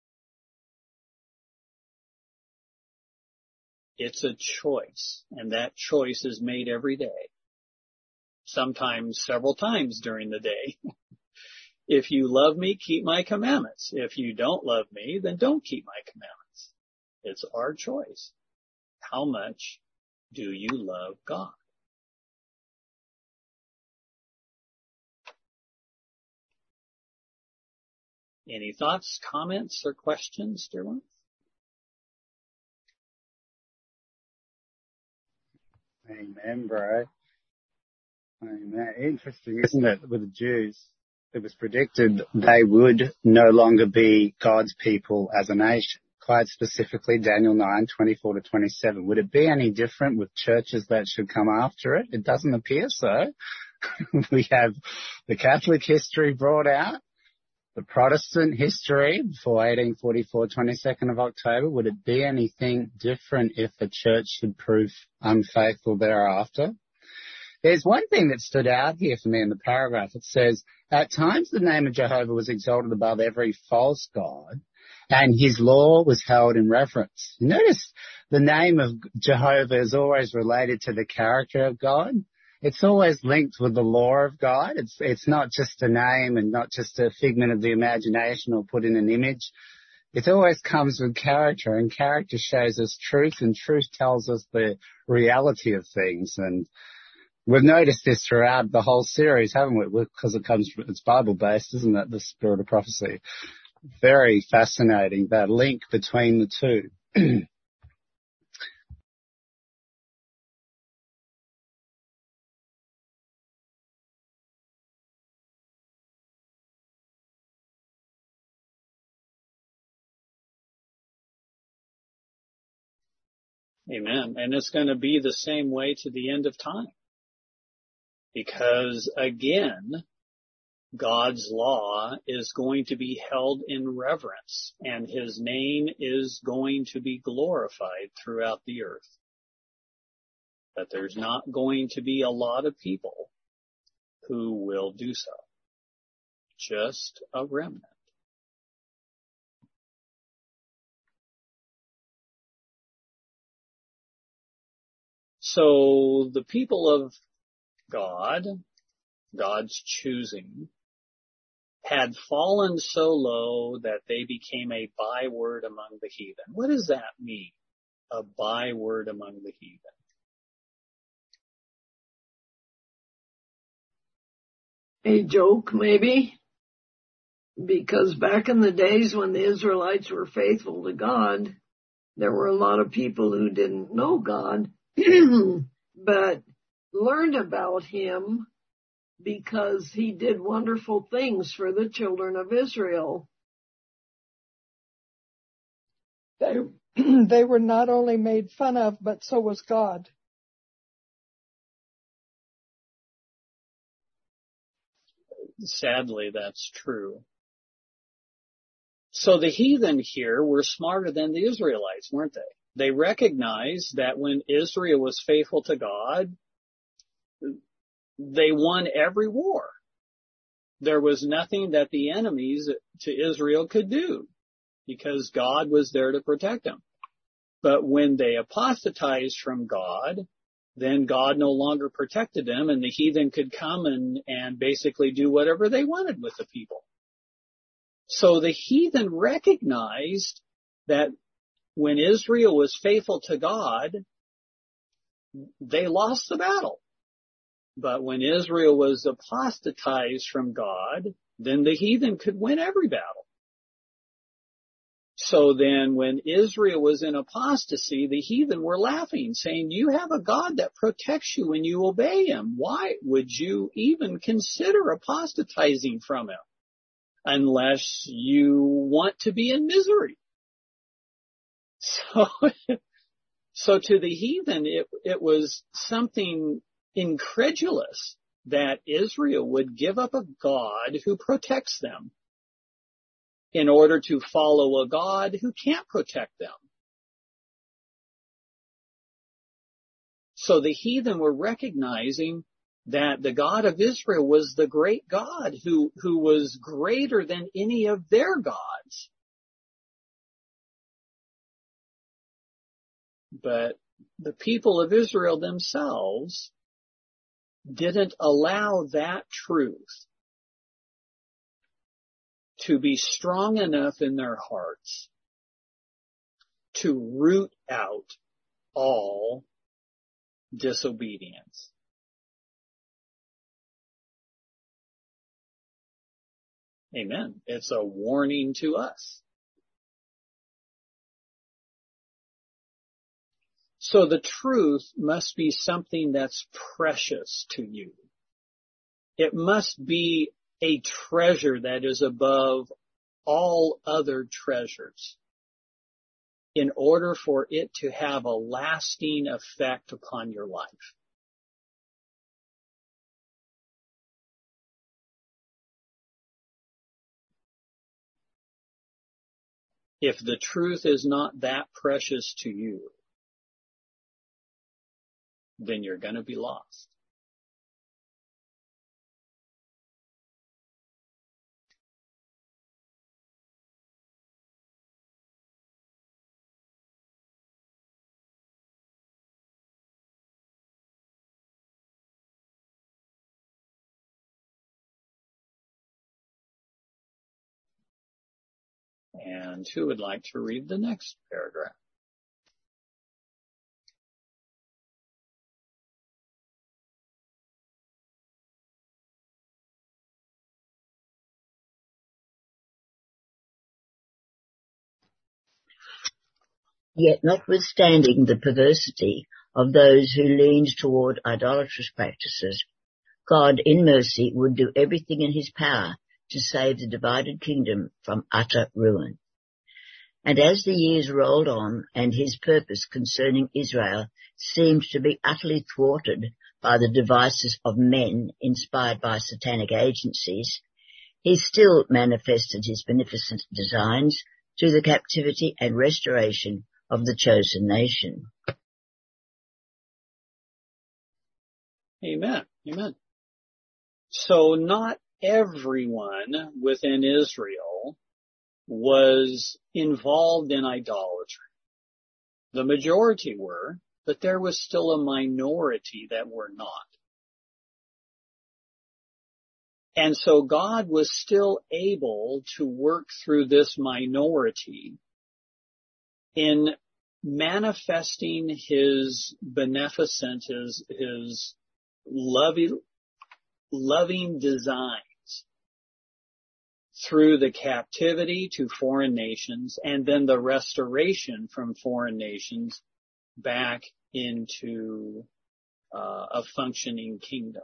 It's a choice, and that choice is made every day. Sometimes several times during the day. If you love me, keep my commandments. If you don't love me, then don't keep my commandments. It's our choice. How much do you love God? Any thoughts, comments, or questions, dear ones? Amen, bro. Amen. Interesting, isn't it, with the Jews? It was predicted they would no longer be God's people as a nation. Quite specifically, Daniel 9:24-27. Would it be any different with churches that should come after it? It doesn't appear so. We have the Catholic history brought out, the Protestant history before 1844, 22nd of October. Would it be anything different if the church should prove unfaithful thereafter? There's one thing that stood out here for me in the paragraph. It says, at times the name of Jehovah was exalted above every false god, and his law was held in reverence. You notice the name of Jehovah is always related to the character of God. It's always linked with the law of God. It's not just a name and not just a figment of the imagination or put in an image. It always comes with character, and character shows us truth, and truth tells us the reality of things. And we've noticed this throughout the whole series, haven't we? Because it's Bible-based, isn't it? The spirit of prophecy. Very fascinating, that link between the two. Amen. And it's going to be the same way to the end of time. Because again, God's law is going to be held in reverence, and his name is going to be glorified throughout the earth. But there's not going to be a lot of people who will do so. Just a remnant. So the people of God, God's choosing, had fallen so low that they became a byword among the heathen. What does that mean? A byword among the heathen. A joke, maybe? Because back in the days when the Israelites were faithful to God, there were a lot of people who didn't know God, but learned about him because he did wonderful things for the children of Israel. They were not only made fun of, but so was God. Sadly, that's true. So the heathen here were smarter than the Israelites, weren't they? They recognized that when Israel was faithful to God, they won every war. There was nothing that the enemies to Israel could do because God was there to protect them. But when they apostatized from God, then God no longer protected them, and the heathen could come and basically do whatever they wanted with the people. So the heathen recognized that when Israel was faithful to God, they lost the battle. But when Israel was apostatized from God, then the heathen could win every battle. So then when Israel was in apostasy, the heathen were laughing, saying, you have a God that protects you when you obey him. Why would you even consider apostatizing from him unless you want to be in misery? So to the heathen, it was something incredulous that Israel would give up a God who protects them in order to follow a God who can't protect them. So the heathen were recognizing that the God of Israel was the great God who was greater than any of their gods. But the people of Israel themselves didn't allow that truth to be strong enough in their hearts to root out all disobedience. Amen. It's a warning to us. So the truth must be something that's precious to you. It must be a treasure that is above all other treasures in order for it to have a lasting effect upon your life. If the truth is not that precious to you, then you're going to be lost. And who would like to read the next paragraph? Yet notwithstanding the perversity of those who leaned toward idolatrous practices, God in mercy would do everything in his power to save the divided kingdom from utter ruin. And as the years rolled on and his purpose concerning Israel seemed to be utterly thwarted by the devices of men inspired by satanic agencies, he still manifested his beneficent designs through the captivity and restoration of the chosen nation. Amen. Amen. So not everyone within Israel was involved in idolatry. The majority were, but there was still a minority that were not. And so God was still able to work through this minority in manifesting his beneficent, his loving designs through the captivity to foreign nations and then the restoration from foreign nations back into a functioning kingdom.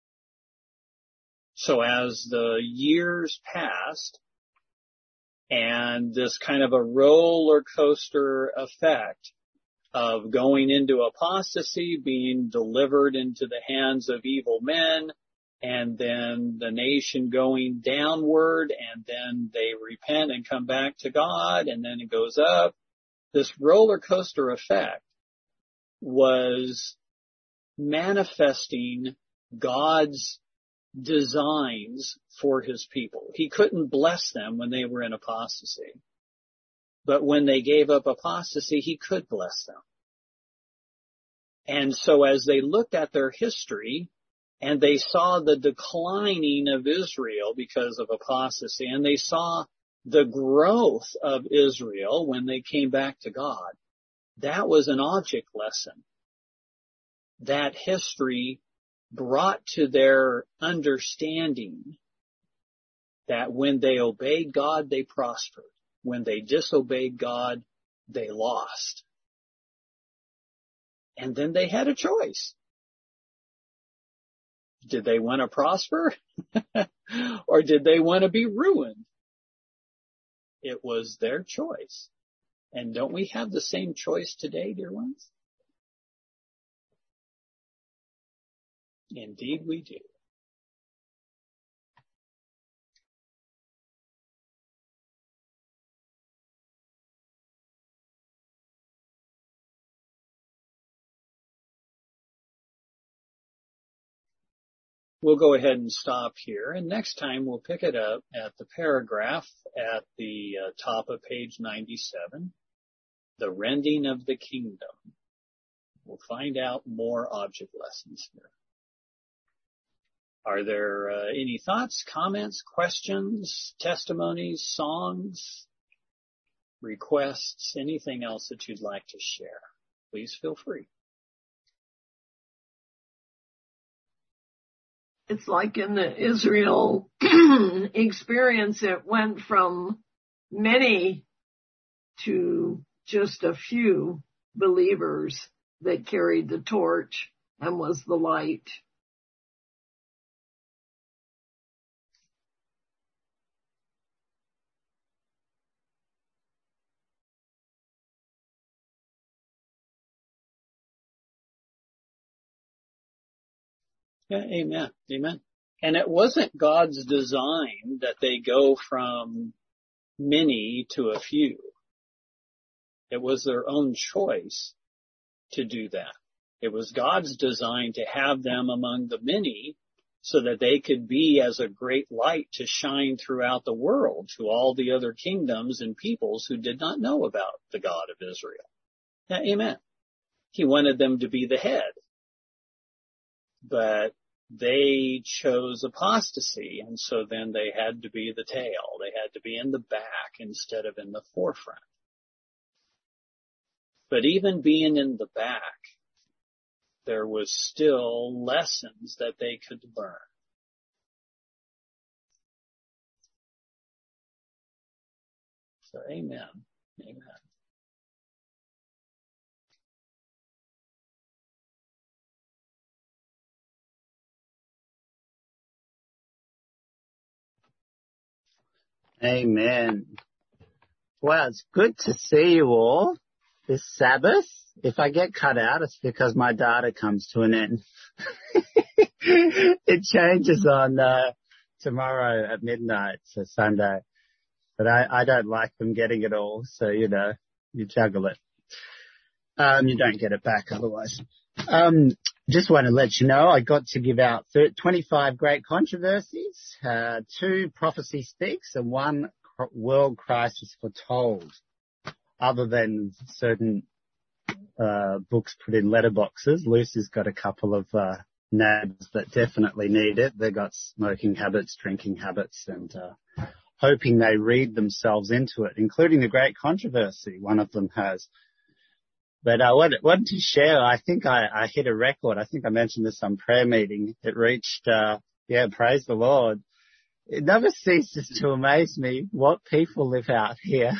So as the years passed and this kind of a roller coaster effect of going into apostasy, being delivered into the hands of evil men, and then the nation going downward, and then they repent and come back to God, and then it goes up. This roller coaster effect was manifesting God's designs for his people. He couldn't bless them when they were in apostasy. But when they gave up apostasy, he could bless them. And so as they looked at their history and they saw the declining of Israel because of apostasy, and they saw the growth of Israel when they came back to God, that was an object lesson that history brought to their understanding that when they obeyed God, they prospered. When they disobeyed God, they lost. And then they had a choice. Did they want to prosper? Or did they want to be ruined? It was their choice. And don't we have the same choice today, dear ones? Indeed we do. We'll go ahead and stop here, and next time we'll pick it up at the paragraph at the top of page 97, the rending of the kingdom. We'll find out more object lessons here. Are there any thoughts, comments, questions, testimonies, songs, requests, anything else that you'd like to share? Please feel free. It's like in the Israel experience, it went from many to just a few believers that carried the torch and was the light. Yeah, amen. Amen. And it wasn't God's design that they go from many to a few. It was their own choice to do that. It was God's design to have them among the many so that they could be as a great light to shine throughout the world to all the other kingdoms and peoples who did not know about the God of Israel. Yeah, amen. He wanted them to be the head. But they chose apostasy, and so then they had to be the tail. They had to be in the back instead of in the forefront. But even being in the back, there was still lessons that they could learn. So amen. Amen. Amen. Well, it's good to see you all this Sabbath. If I get cut out, it's because my data comes to an end. It changes on tomorrow at midnight, so Sunday. But I don't like them getting it all, so, you juggle it. You don't get it back otherwise. Just want to let you know, I got to give out 25 great controversies, 2 prophecy speaks, and 1 world crisis foretold, other than certain books put in letterboxes. Lucy's got a couple of nabs that definitely need it. They've got smoking habits, drinking habits, and hoping they read themselves into it, including the great controversy. One of them has. But I wanted to share, I think I hit a record. I think I mentioned this on prayer meeting. It reached, praise the Lord. It never ceases to amaze me what people live out here.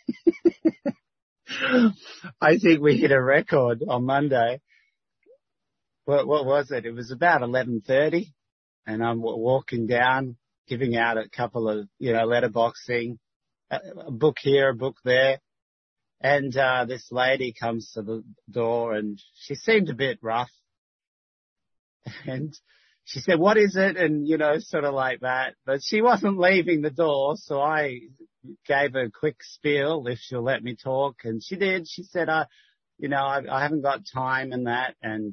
I think we hit a record on Monday. What was it? It was about 11:30, and I'm walking down, giving out a couple of, letterboxing, a book here, a book there. And this lady comes to the door, and she seemed a bit rough. And she said, "What is it?" And, sort of like that. But she wasn't leaving the door, so I gave her a quick spiel if she'll let me talk. And she did. She said, I haven't got time and that. And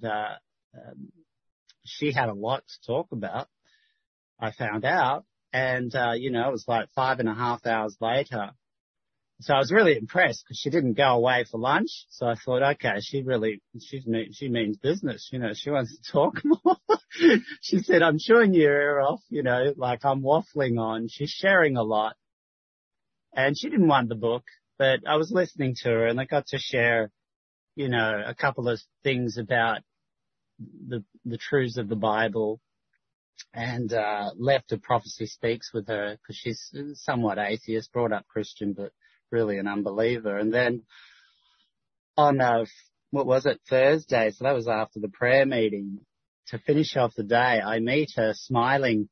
she had a lot to talk about, I found out. And, it was like 5.5 hours later. So I was really impressed because she didn't go away for lunch. So I thought, okay, she means business. You know, she wants to talk more. She said, I'm chewing your ear off, you know, like I'm waffling on. She's sharing a lot. And she didn't want the book, but I was listening to her and I got to share, you know, a couple of things about the truths of the Bible, and left a Prophecy Speaks with her because she's somewhat atheist, brought up Christian, but really an unbeliever. And then on, Thursday, so that was after the prayer meeting, to finish off the day, I meet her smiling,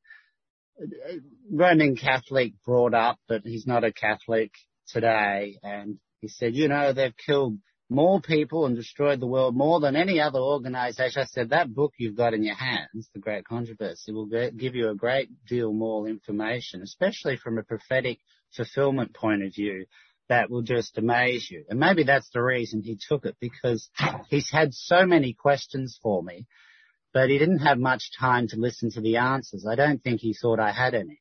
Roman Catholic brought up, but he's not a Catholic today. And he said, you know, they've killed more people and destroyed the world more than any other organization. I said, that book you've got in your hands, The Great Controversy, will give you a great deal more information, especially from a prophetic fulfillment point of view, that will just amaze you. And maybe that's the reason he took it, because he's had so many questions for me, but he didn't have much time to listen to the answers. I don't think he thought I had any.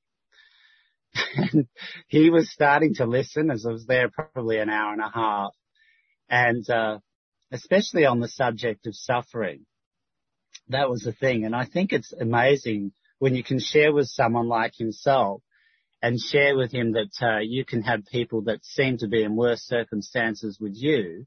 And he was starting to listen, as I was there probably an hour and a half, and especially on the subject of suffering. That was the thing. And I think it's amazing when you can share with someone like himself and share with him that you can have people that seem to be in worse circumstances with you,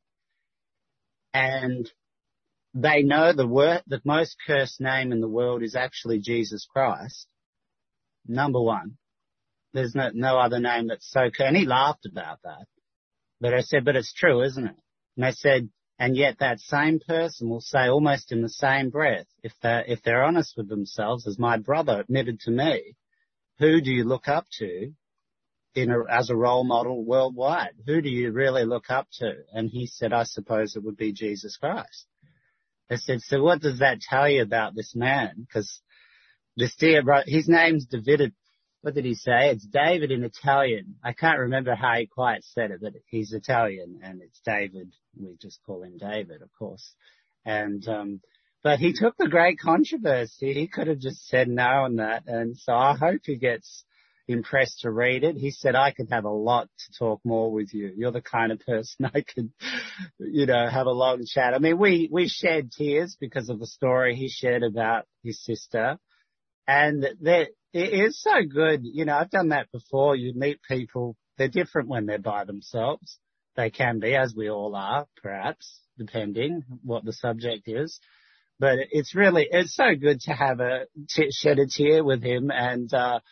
and they know the most cursed name in the world is actually Jesus Christ. Number one. There's no other name that's so cursed. And he laughed about that. But I said, but it's true, isn't it? And I said, and yet that same person will say almost in the same breath, if they're honest with themselves, as my brother admitted to me, who do you look up to as a role model worldwide? Who do you really look up to? And he said, I suppose it would be Jesus Christ. I said, so what does that tell you about this man? Because this dear brother, his name's David. What did he say? It's David in Italian. I can't remember how he quite said it, but he's Italian and it's David. We just call him David, of course. And, but he took the Great Controversy. He could have just said no on that. And so I hope he gets impressed to read it. He said, I could have a lot to talk more with you. You're the kind of person I could, you know, have a long chat. I mean, we shed tears because of the story he shared about his sister. And it is so good. You know, I've done that before. You meet people. They're different when they're by themselves. They can be, as we all are, perhaps, depending what the subject is. But it's so good to have shed a tear with him. And,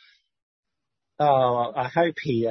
I hope he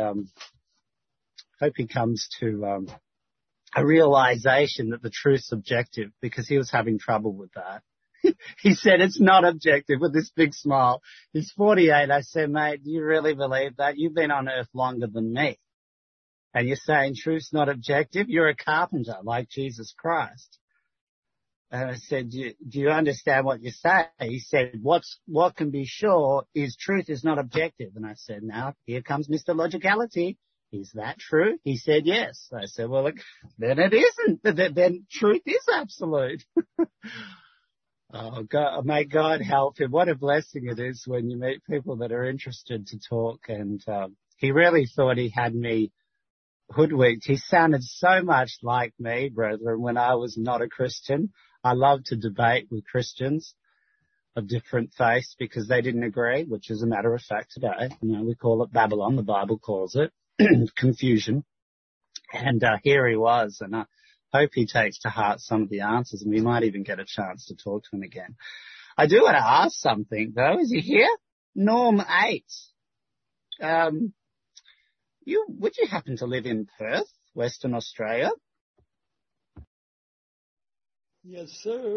comes to, a realization that the truth's objective, because he was having trouble with that. He said, it's not objective, with this big smile. He's 48. I said, mate, do you really believe that? You've been on earth longer than me. And you're saying truth's not objective? You're a carpenter like Jesus Christ. And I said, do you understand what you say? He said, what can be sure is truth is not objective. And I said, now, here comes Mr. Logicality. Is that true? He said, yes. I said, well, look, then it isn't. Then truth is absolute. Oh, God, may God help him. What a blessing it is when you meet people that are interested to talk. And he really thought he had me hoodwinked. He sounded so much like me, brethren, when I was not a Christian. I love to debate with Christians of different faiths because they didn't agree, which is a matter of fact today. You know, we call it Babylon. The Bible calls it confusion. And here he was, and I hope he takes to heart some of the answers, and we might even get a chance to talk to him again. I do want to ask something, though. Is he here? Norm 8. Would you happen to live in Perth, Western Australia? Yes, sir.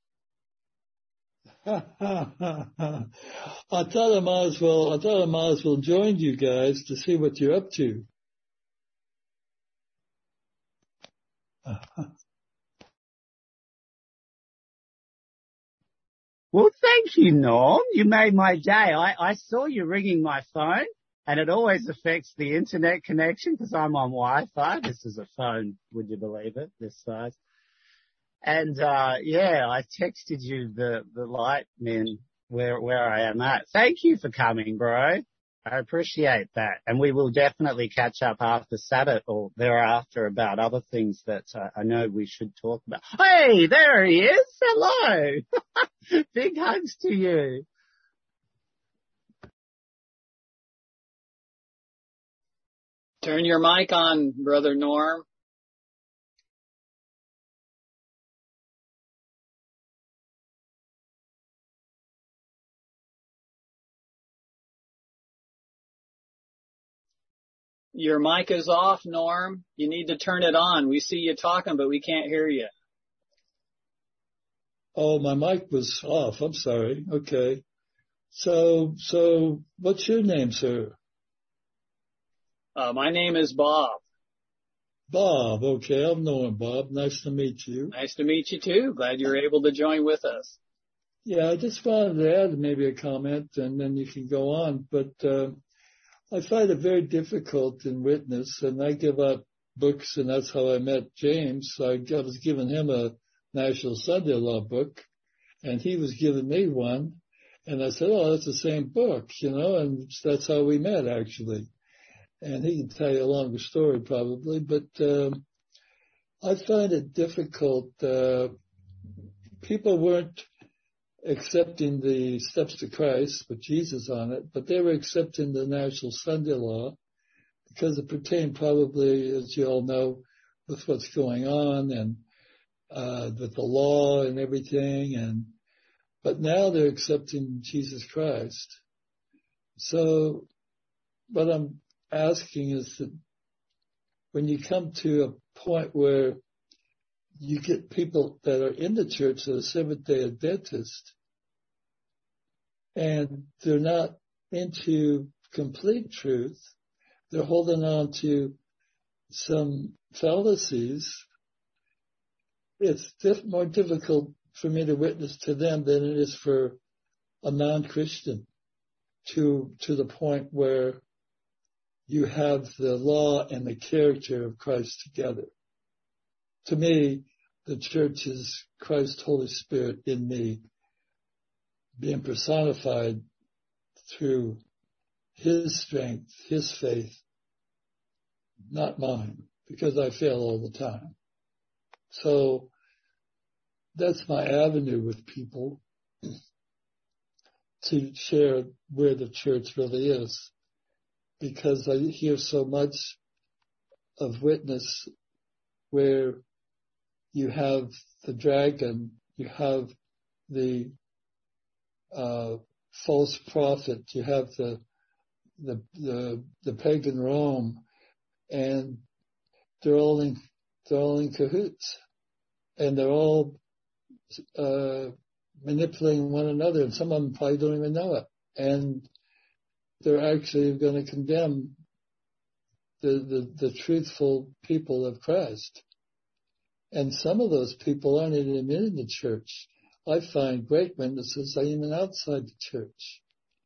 I thought I might as well join you guys to see what you're up to. Well, thank you, Norm. You made my day. I saw you ringing my phone, and it always affects the internet connection because I'm on Wi-Fi. This is a phone, would you believe it, this size. And, I texted you the light, man, where I am at. Thank you for coming, bro. I appreciate that. And we will definitely catch up after Sabbath or thereafter about other things that I know we should talk about. Hey, there he is. Hello. Big hugs to you. Turn your mic on, Brother Norm. Your mic is off, Norm. You need to turn it on. We see you talking, but we can't hear you. Oh, my mic was off. I'm sorry. Okay. So what's your name, sir? My name is Bob. Bob. Okay. I've known Bob. Nice to meet you. Nice to meet you too. Glad you're able to join with us. Yeah, I just wanted to add maybe a comment and then you can go on. But, I find it very difficult in witness, and I give out books, and that's how I met James. I was giving him a National Sunday Law book, and he was giving me one, and I said, oh, that's the same book, and that's how we met, actually. And he can tell you a longer story, probably, but I find it difficult. People weren't accepting the steps to Christ with Jesus on it, but they were accepting the National Sunday Law because it pertained probably, as you all know, with what's going on and with the law and everything. But now they're accepting Jesus Christ. So what I'm asking is that when you come to a point where you get people that are in the church that are Seventh-day Adventists, and they're not into complete truth. They're holding on to some fallacies. It's more difficult for me to witness to them than it is for a non-Christian to the point where you have the law and the character of Christ together. To me, the church is Christ's Holy Spirit in me, being personified through his strength, his faith, not mine, because I fail all the time. So that's my avenue with people, to share where the church really is, because I hear so much of witness where you have the dragon, you have the false prophet, you have the pagan Rome, and they're all in cahoots, and they're all manipulating one another, and some of them probably don't even know it, and they're actually going to condemn the truthful people of Christ. And some of those people aren't even in the church. I find great witnesses even outside the church.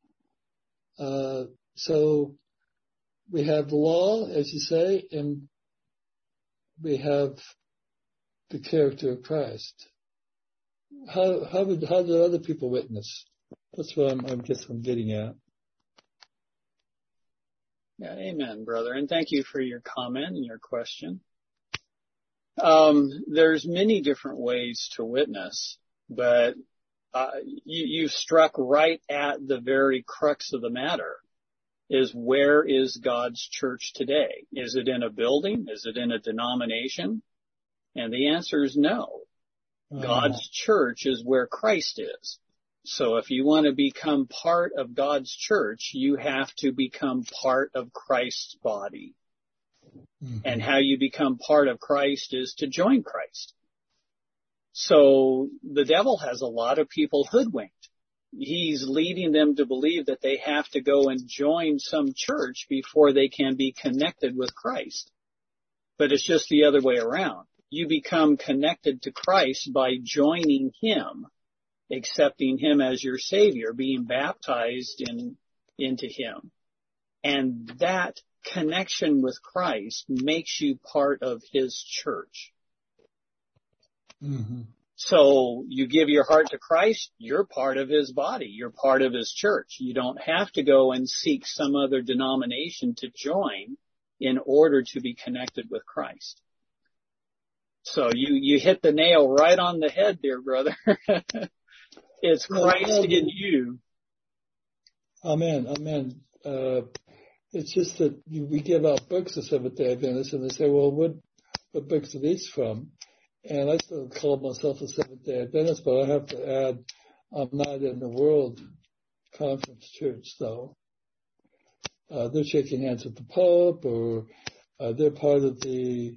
So we have the law, as you say, and we have the character of Christ. How do other people witness? That's what I guess I'm getting at. Yeah, amen, brother. And thank you for your comment and your question. There's many different ways to witness, but you struck right at the very crux of the matter, is where is God's church today? Is it in a building? Is it in a denomination? And the answer is no. God's church is where Christ is. So if you want to become part of God's church, you have to become part of Christ's body. Mm-hmm. And how you become part of Christ is to join Christ. So the devil has a lot of people hoodwinked. He's leading them to believe that they have to go and join some church before they can be connected with Christ. But it's just the other way around. You become connected to Christ by joining him, accepting him as your Savior, being baptized into him. And that connection with Christ makes you part of his church. Mm-hmm. So you give your heart to Christ, you're part of his body. You're part of his church. You don't have to go and seek some other denomination to join in order to be connected with Christ. So you hit the nail right on the head, dear brother. It's Christ in you. Amen. Amen. It's just that we give out books of Seventh-day Adventists, and they say, well, what books are these from? And I still call myself a Seventh-day Adventist, but I have to add, I'm not in the World Conference Church, though. They're shaking hands with the Pope, or they're part of the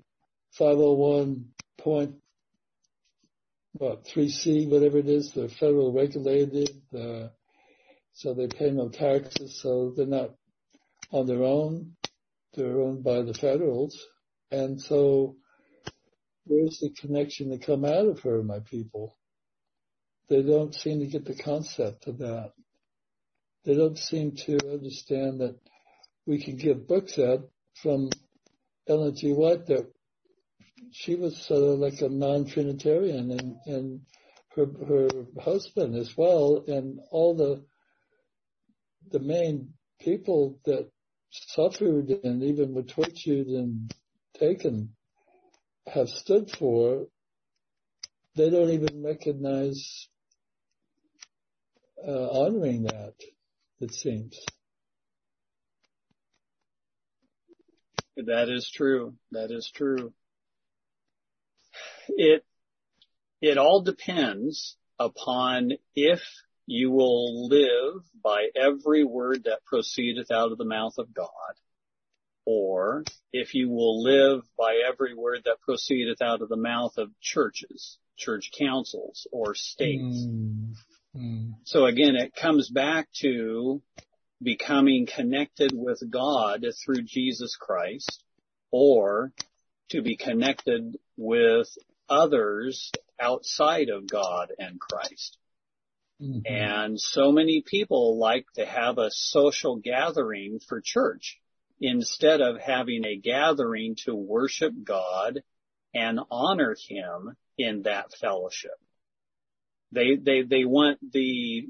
501.3C, whatever it is, they're federal regulated, so they pay no taxes, so they're not on their own. They're owned by the federals. And so where's the connection to come out of her, my people? They don't seem to get the concept of that. They don't seem to understand that we can give books out from Ellen G. White that she was sort of like a non-Trinitarian, and her husband as well, and all the main people that suffered and even were tortured and taken have stood for. They don't even recognize honoring that, it seems. That is true. That is true. It all depends upon if you will live by every word that proceedeth out of the mouth of God, or if you will live by every word that proceedeth out of the mouth of churches, church councils, or states. So again, it comes back to becoming connected with God through Jesus Christ, or to be connected with others outside of God and Christ. Mm-hmm. And so many people like to have a social gathering for church instead of having a gathering to worship God and honor him in that fellowship. They want the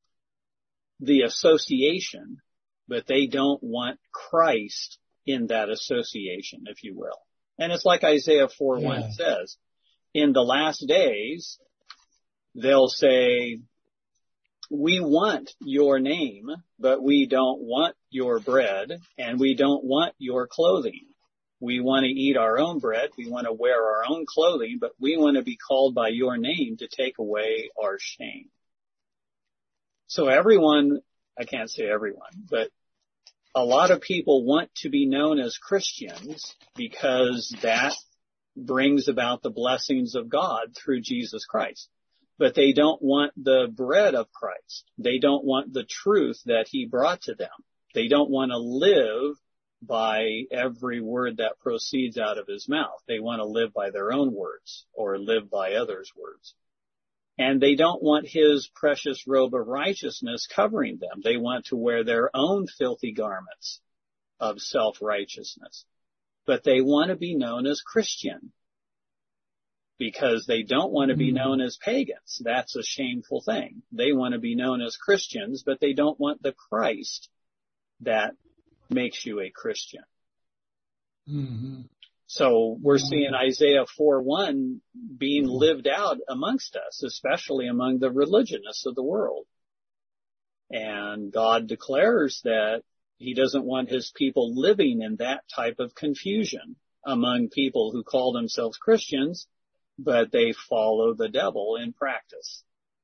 association, but they don't want Christ in that association, if you will. And it's like Isaiah 4:1 says, in the last days, they'll say, we want your name, but we don't want your bread, and we don't want your clothing. We want to eat our own bread, we want to wear our own clothing, but we want to be called by your name to take away our shame. So everyone, I can't say everyone, but a lot of people want to be known as Christians because that brings about the blessings of God through Jesus Christ. But they don't want the bread of Christ. They don't want the truth that he brought to them. They don't want to live by every word that proceeds out of his mouth. They want to live by their own words or live by others' words. And they don't want his precious robe of righteousness covering them. They want to wear their own filthy garments of self-righteousness. But they want to be known as Christian because they don't want to be known as pagans. That's a shameful thing. They want to be known as Christians, but they don't want the Christ that makes you a Christian. Mm-hmm. So we're seeing Isaiah 4:1 being lived out amongst us, especially among the religionists of the world. And God declares that he doesn't want his people living in that type of confusion among people who call themselves Christians, but they follow the devil in practice.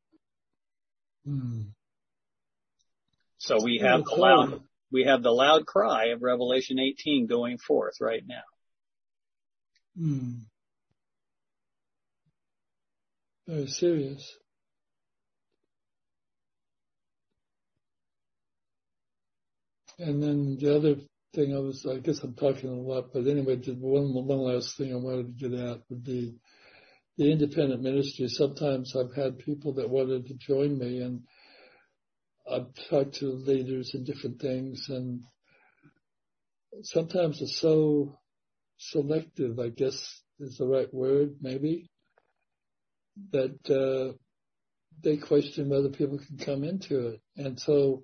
So we have the loud cry of Revelation 18 going forth right now. Very serious. And then the other thing I guess I'm talking a lot, but anyway, one last thing I wanted to get at would be the independent ministry. Sometimes I've had people that wanted to join me, and I've talked to leaders and different things, and sometimes it's so selective, I guess is the right word, maybe, that they question whether people can come into it. And so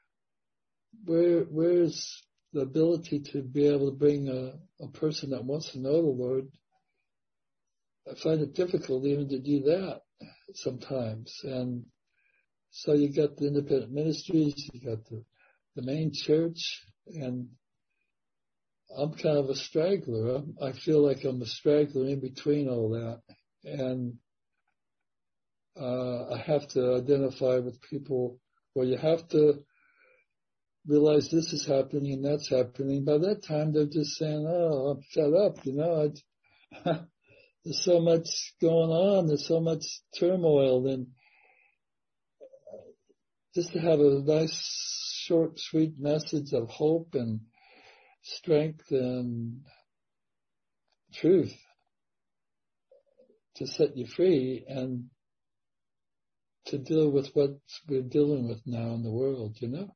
where's the ability to be able to bring a person that wants to know the Lord? I find it difficult even to do that sometimes. And so you got the independent ministries, you got the main church, and I'm kind of a straggler. I feel like I'm a straggler in between all that. And I have to identify with people, or you have to realize this is happening and that's happening. By that time, they're just saying, oh, I'm fed up, There's so much going on. There's so much turmoil. And just to have a nice, short, sweet message of hope and strength and truth to set you free and to deal with what we're dealing with now in the world,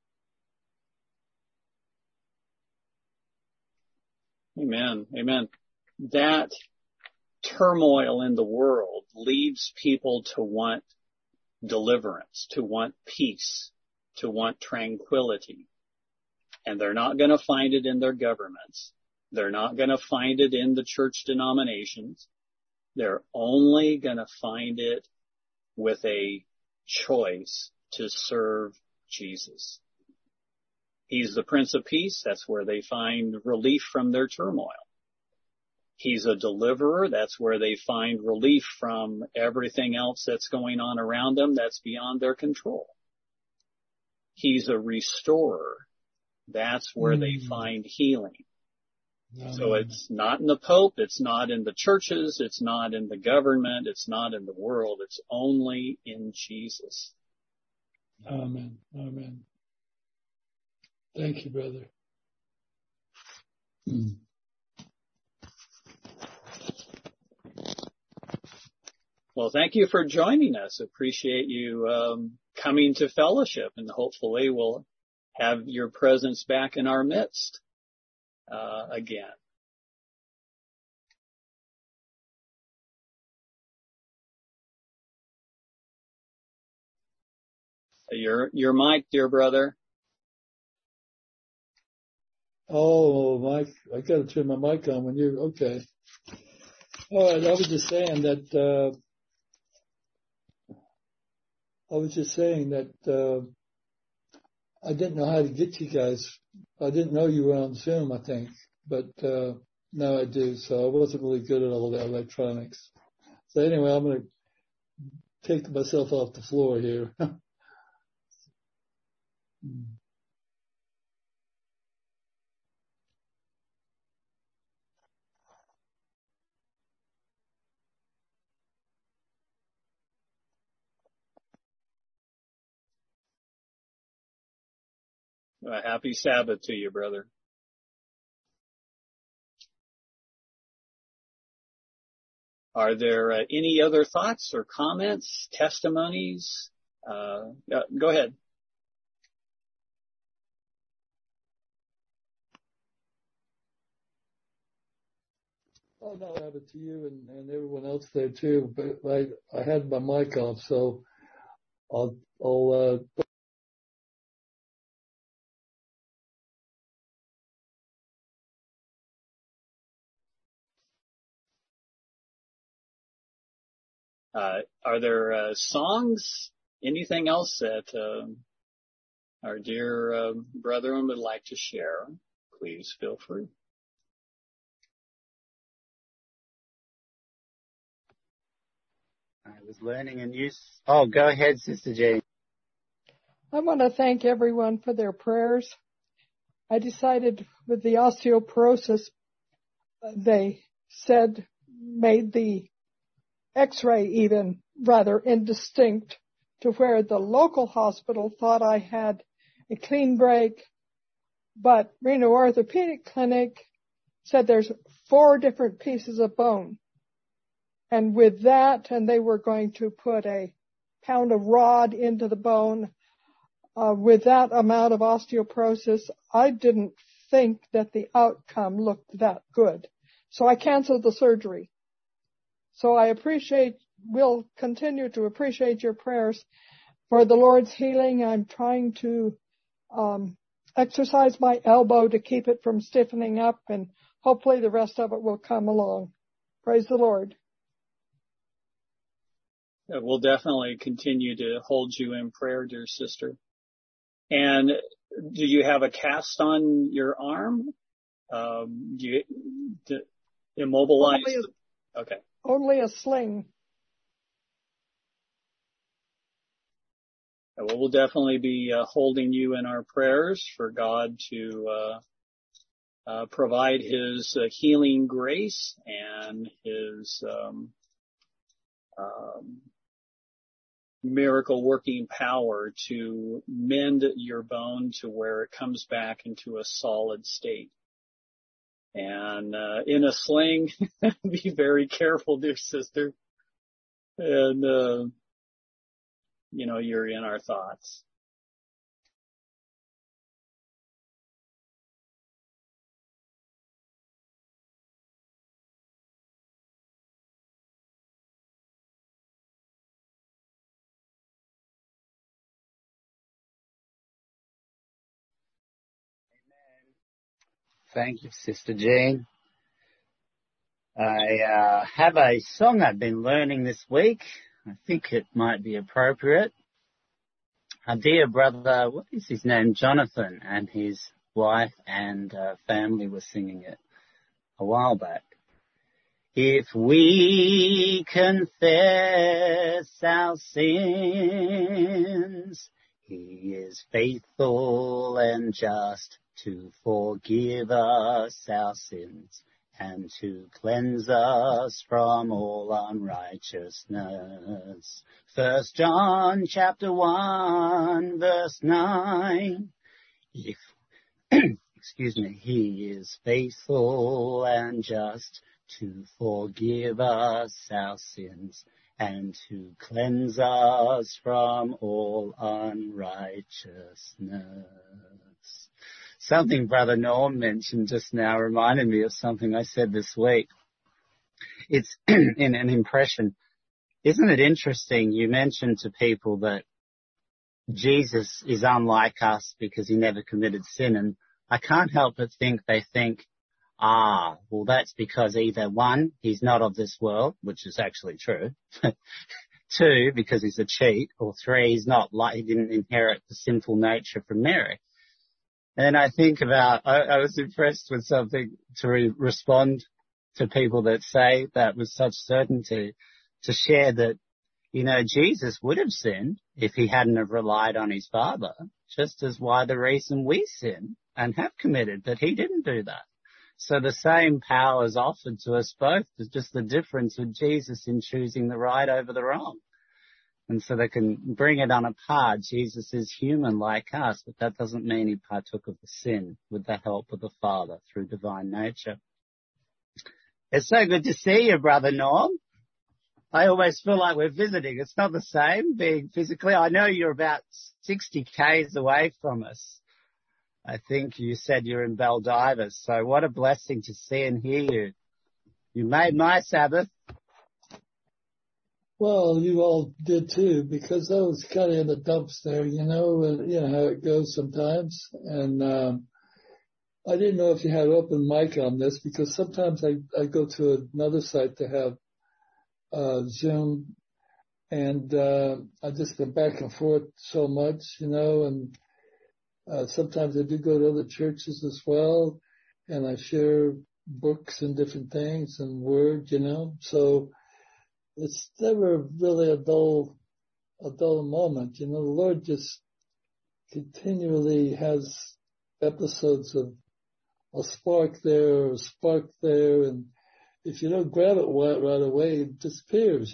Amen. Amen. That turmoil in the world leads people to want deliverance, to want peace, to want tranquility. And they're not going to find it in their governments. They're not going to find it in the church denominations. They're only going to find it with a choice to serve Jesus. He's the Prince of Peace. That's where they find relief from their turmoil. He's a deliverer. That's where they find relief from everything else that's going on around them that's beyond their control. He's a restorer. That's where they find healing. So it's not in the Pope. It's not in the churches. It's not in the government. It's not in the world. It's only in Jesus. Amen. Amen. Thank you, brother. Well, thank you for joining us. Appreciate you coming to fellowship, and hopefully we'll have your presence back in our midst again. Your mic, dear brother. Oh, Mike, I got to turn my mic on when you're okay. All right, I was just saying that I didn't know how to get to you guys. I didn't know you were on Zoom, I think, but now I do. So I wasn't really good at all the electronics. So anyway, I'm going to take myself off the floor here. A happy Sabbath to you, brother. Are there any other thoughts or comments, testimonies? Go ahead. Oh, no, Sabbath to you and everyone else there too. But I had my mic off, so I'll are there songs, anything else that our dear brethren would like to share? Please feel free. I was learning a new... Oh, go ahead, Sister Jean. I want to thank everyone for their prayers. I decided with the osteoporosis, they said made the X-ray even rather indistinct to where the local hospital thought I had a clean break, but Reno Orthopedic Clinic said there's 4 different pieces of bone. And with that, and they were going to put a pound of rod into the bone. With that amount of osteoporosis, I didn't think that the outcome looked that good. So I canceled the surgery. So I appreciate we'll continue to appreciate your prayers for the Lord's healing. I'm trying to exercise my elbow to keep it from stiffening up, and hopefully the rest of it will come along. Praise the Lord. We'll definitely continue to hold you in prayer, dear sister. And do you have a cast on your arm? Do you immobilize? Okay. Only a sling. Well, we'll definitely be holding you in our prayers for God to provide His healing grace and His miracle working power to mend your bone to where it comes back into a solid state. And in a sling, be very careful, dear sister. And you're in our thoughts. Thank you, Sister Jean. I have a song I've been learning this week. I think it might be appropriate. Our dear brother, what is his name? Jonathan, and his wife and family were singing it a while back. If we confess our sins, He is faithful and just to forgive us our sins and to cleanse us from all unrighteousness. 1 John chapter 1 verse 9. If, He is faithful and just to forgive us our sins and to cleanse us from all unrighteousness. Something Brother Norm mentioned just now reminded me of something I said this week. It's in an impression. Isn't it interesting? You mentioned to people that Jesus is unlike us because He never committed sin, and I can't help but think they think, well, that's because either one, He's not of this world, which is actually true. 2, because He's a cheat, or 3, He didn't inherit the sinful nature from Mary. And I think about, I was impressed with something to respond to people that say that with such certainty, to share that, Jesus would have sinned if He hadn't have relied on His Father, just as why the reason we sin and have committed, but He didn't do that. So the same power is offered to us both. There's just the difference with Jesus in choosing the right over the wrong. And so they can bring it on a par. Jesus is human like us, but that doesn't mean He partook of the sin with the help of the Father through divine nature. It's so good to see you, Brother Norm. I always feel like we're visiting. It's not the same being physically. I know you're about 60 k's away from us. I think you said you're in Baldivis. So what a blessing to see and hear you. You made my Sabbath. Well, you all did too, because I was kind of in the dumps there, and you know how it goes sometimes. And I didn't know if you had open mic on this, because sometimes I go to another site to have Zoom, and I just go back and forth so much, and sometimes I do go to other churches as well, and I share books and different things and word, so it's never really a dull moment. The Lord just continually has episodes of a spark there or a spark there, and if you don't grab it right away, it disappears,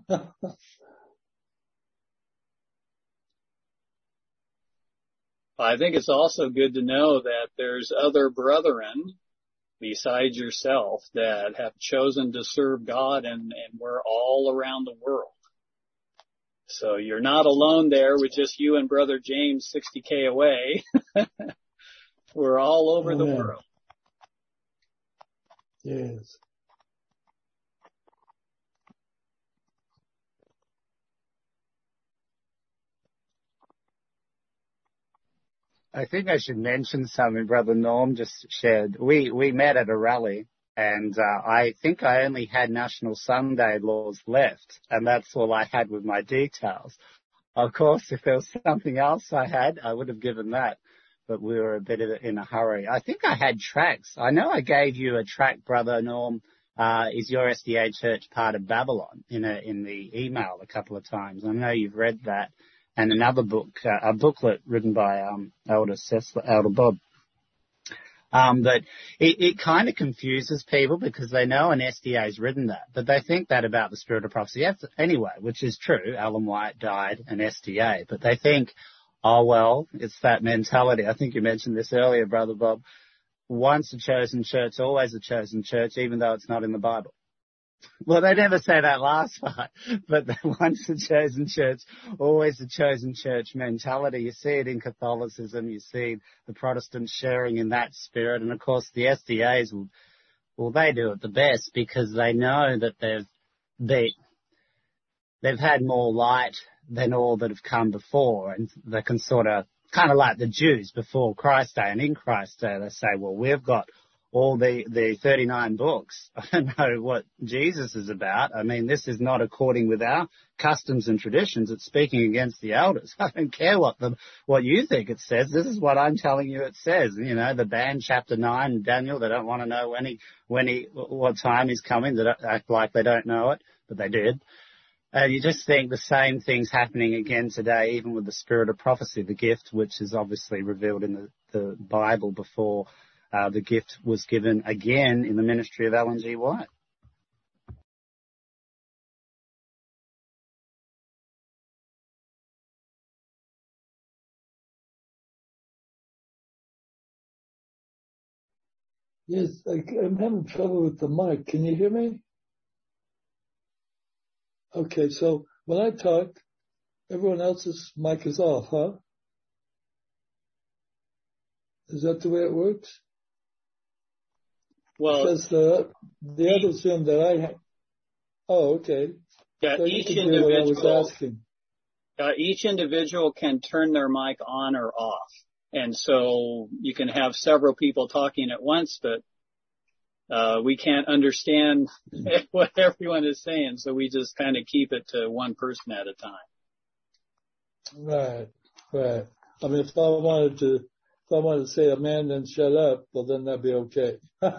I think it's also good to know that there's other brethren besides yourself that have chosen to serve God, and we're all around the world. So you're not alone there with just you and Brother James 60K away. We're all over the world. Yes. I think I should mention something Brother Norm just shared. We met at a rally, and I think I only had National Sunday laws left, and that's all I had with my details. Of course, if there was something else I had, I would have given that, but we were a bit in a hurry. I think I had tracts. I know I gave you a tract, Brother Norm. Is your SDA church part of Babylon in the email a couple of times? I know you've read that. And another book, a booklet written by Elder Bob. But it kind of confuses people because they know an SDA has written that, but they think that about the Spirit of Prophecy anyway, which is true. Ellen White died an SDA, but they think, oh well, it's that mentality. I think you mentioned this earlier, Brother Bob. Once a chosen church, always a chosen church, even though it's not in the Bible. Well, they never say that last part, but once a chosen church, always a chosen church mentality. You see it in Catholicism. You see the Protestants sharing in that spirit. And, of course, the SDAs, they do it the best because they know that they've had more light than all that have come before. And they can sort of, kind of like the Jews before Christ's day and in Christ's day, they say, well, we've got all the 39 books. I don't know what Jesus is about. I mean, this is not according with our customs and traditions. It's speaking against the elders. I don't care what you think it says. This is what I'm telling you it says. You know, the band chapter 9, Daniel, they don't want to know what time is coming. They don't act like they don't know it, but they did. And you just think the same thing's happening again today, even with the Spirit of Prophecy, the gift, which is obviously revealed in the Bible before the gift was given again in the ministry of Ellen G. White. Yes, I'm having trouble with the mic. Can you hear me? Okay, so when I talk, everyone else's mic is off, huh? Is that the way it works? Well, because the other Zoom that I had. Oh, okay. Yeah, so each individual can turn their mic on or off, and so you can have several people talking at once, but we can't understand what everyone is saying, so we just kind of keep it to one person at a time. Right. I mean, if I wanted to say amen and shut up, well, then that'd be okay.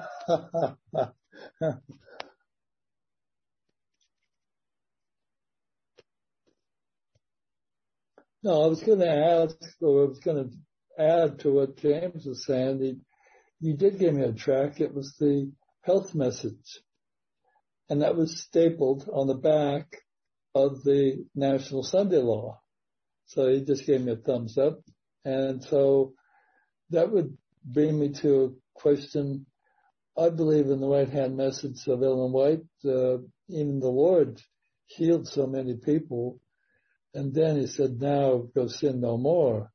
No, I was going to add to what James was saying. You did give me a track. It was the health message. And that was stapled on the back of the National Sunday Law. So he just gave me a thumbs up. And so that would bring me to a question. I believe in the right-hand message of Ellen White. Even the Lord healed so many people. And then he said, now go sin no more.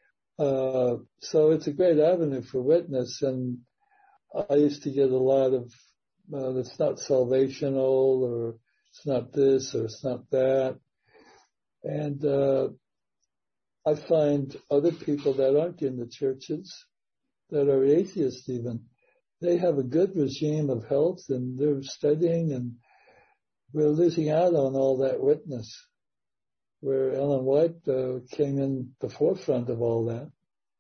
So it's a great avenue for witness. And I used to get a lot of, it's not salvational, or it's not this, or it's not that. And I find other people that aren't in the churches, that are atheists even, they have a good regime of health and they're studying, and we're losing out on all that witness, where Ellen White came in the forefront of all that.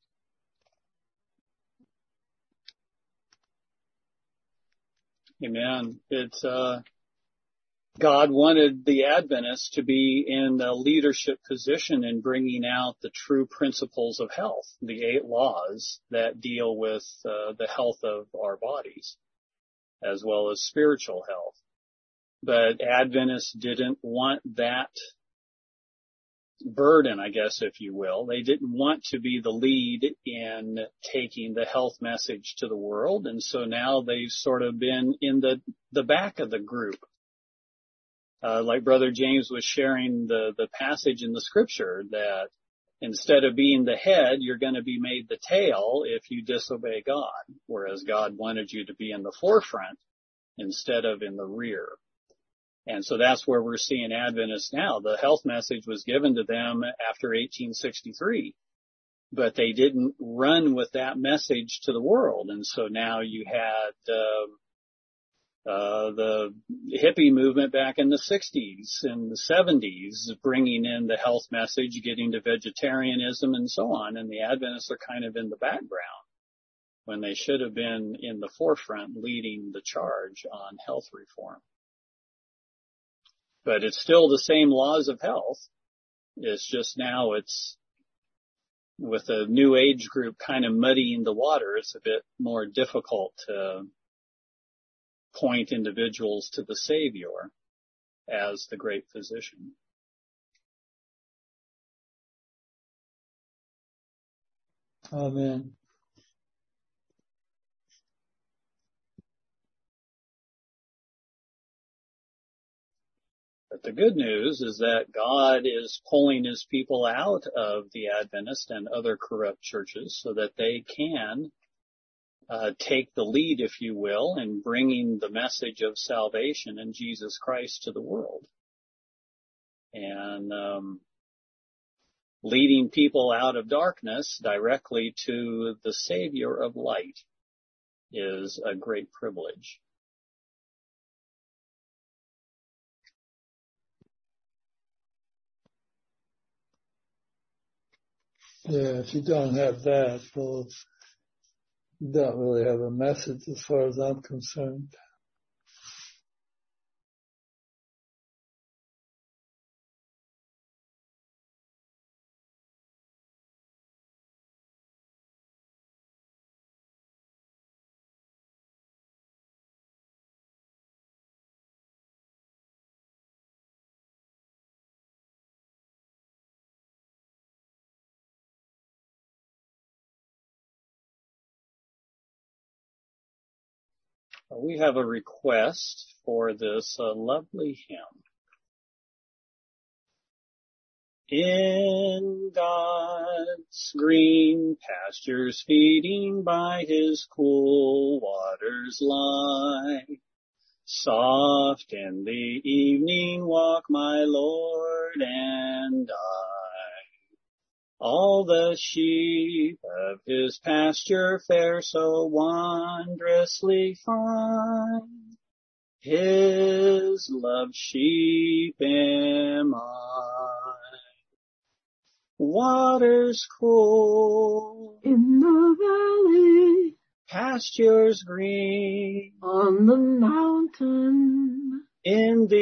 Amen. It's God wanted the Adventists to be in a leadership position in bringing out the true principles of health, the 8 laws that deal with the health of our bodies, as well as spiritual health. But Adventists didn't want that burden, I guess, if you will. They didn't want to be the lead in taking the health message to the world, and so now they've sort of been in the back of the group. Like Brother James was sharing the passage in the scripture that instead of being the head, you're going to be made the tail if you disobey God, whereas God wanted you to be in the forefront instead of in the rear. And so that's where we're seeing Adventists now. The health message was given to them after 1863. but they didn't run with that message to the world. And so now you had the hippie movement back in the 60s and the 70s, bringing in the health message, getting to vegetarianism and so on. And the Adventists are kind of in the background when they should have been in the forefront leading the charge on health reform. But it's still the same laws of health. It's just now it's with the new age group kind of muddying the water. It's a bit more difficult to point individuals to the Savior as the great physician. Amen. But the good news is that God is pulling his people out of the Adventist and other corrupt churches so that they can take the lead, if you will, in bringing the message of salvation in Jesus Christ to the world. And leading people out of darkness directly to the Savior of light is a great privilege. Yeah, if you don't have that, well, you don't really have a message as far as I'm concerned. We have a request for this lovely hymn. In God's green pastures feeding by his cool waters lie. Soft in the evening walk my Lord and I. All the sheep of his pasture fare so wondrously fine. His loved sheep am I. Waters cool In the valley, pastures green on the mountain, in the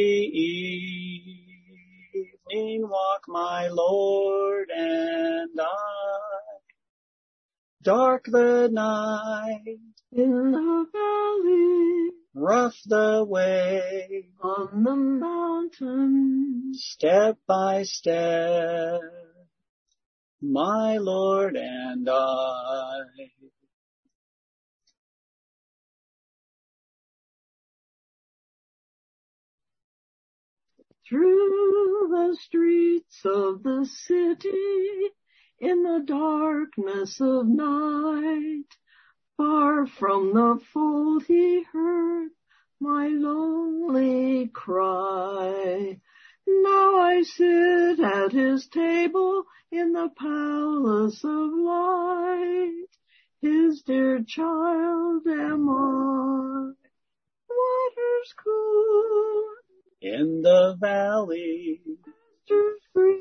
evening walk my Lord and I. Dark the night, in the valley, rough the way, on the mountain, step by step, my Lord and I. through the streets of the city, in the darkness of night, far from the fold he heard my lonely cry. Now I sit at his table in the palace of light. His dear child am I. Waters cool In the valley, pastures green,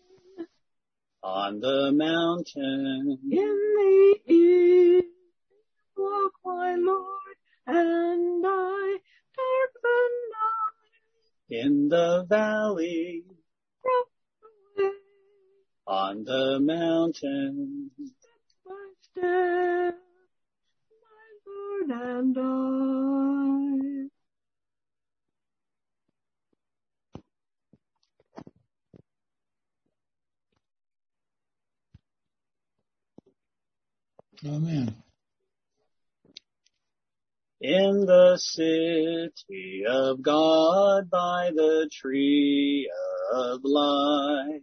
on the mountain, in the evening walk my Lord and I. Dark the night, in the valley, rough the way, on the mountain, step by step, my Lord and I. Amen. in the city of God by the tree of life.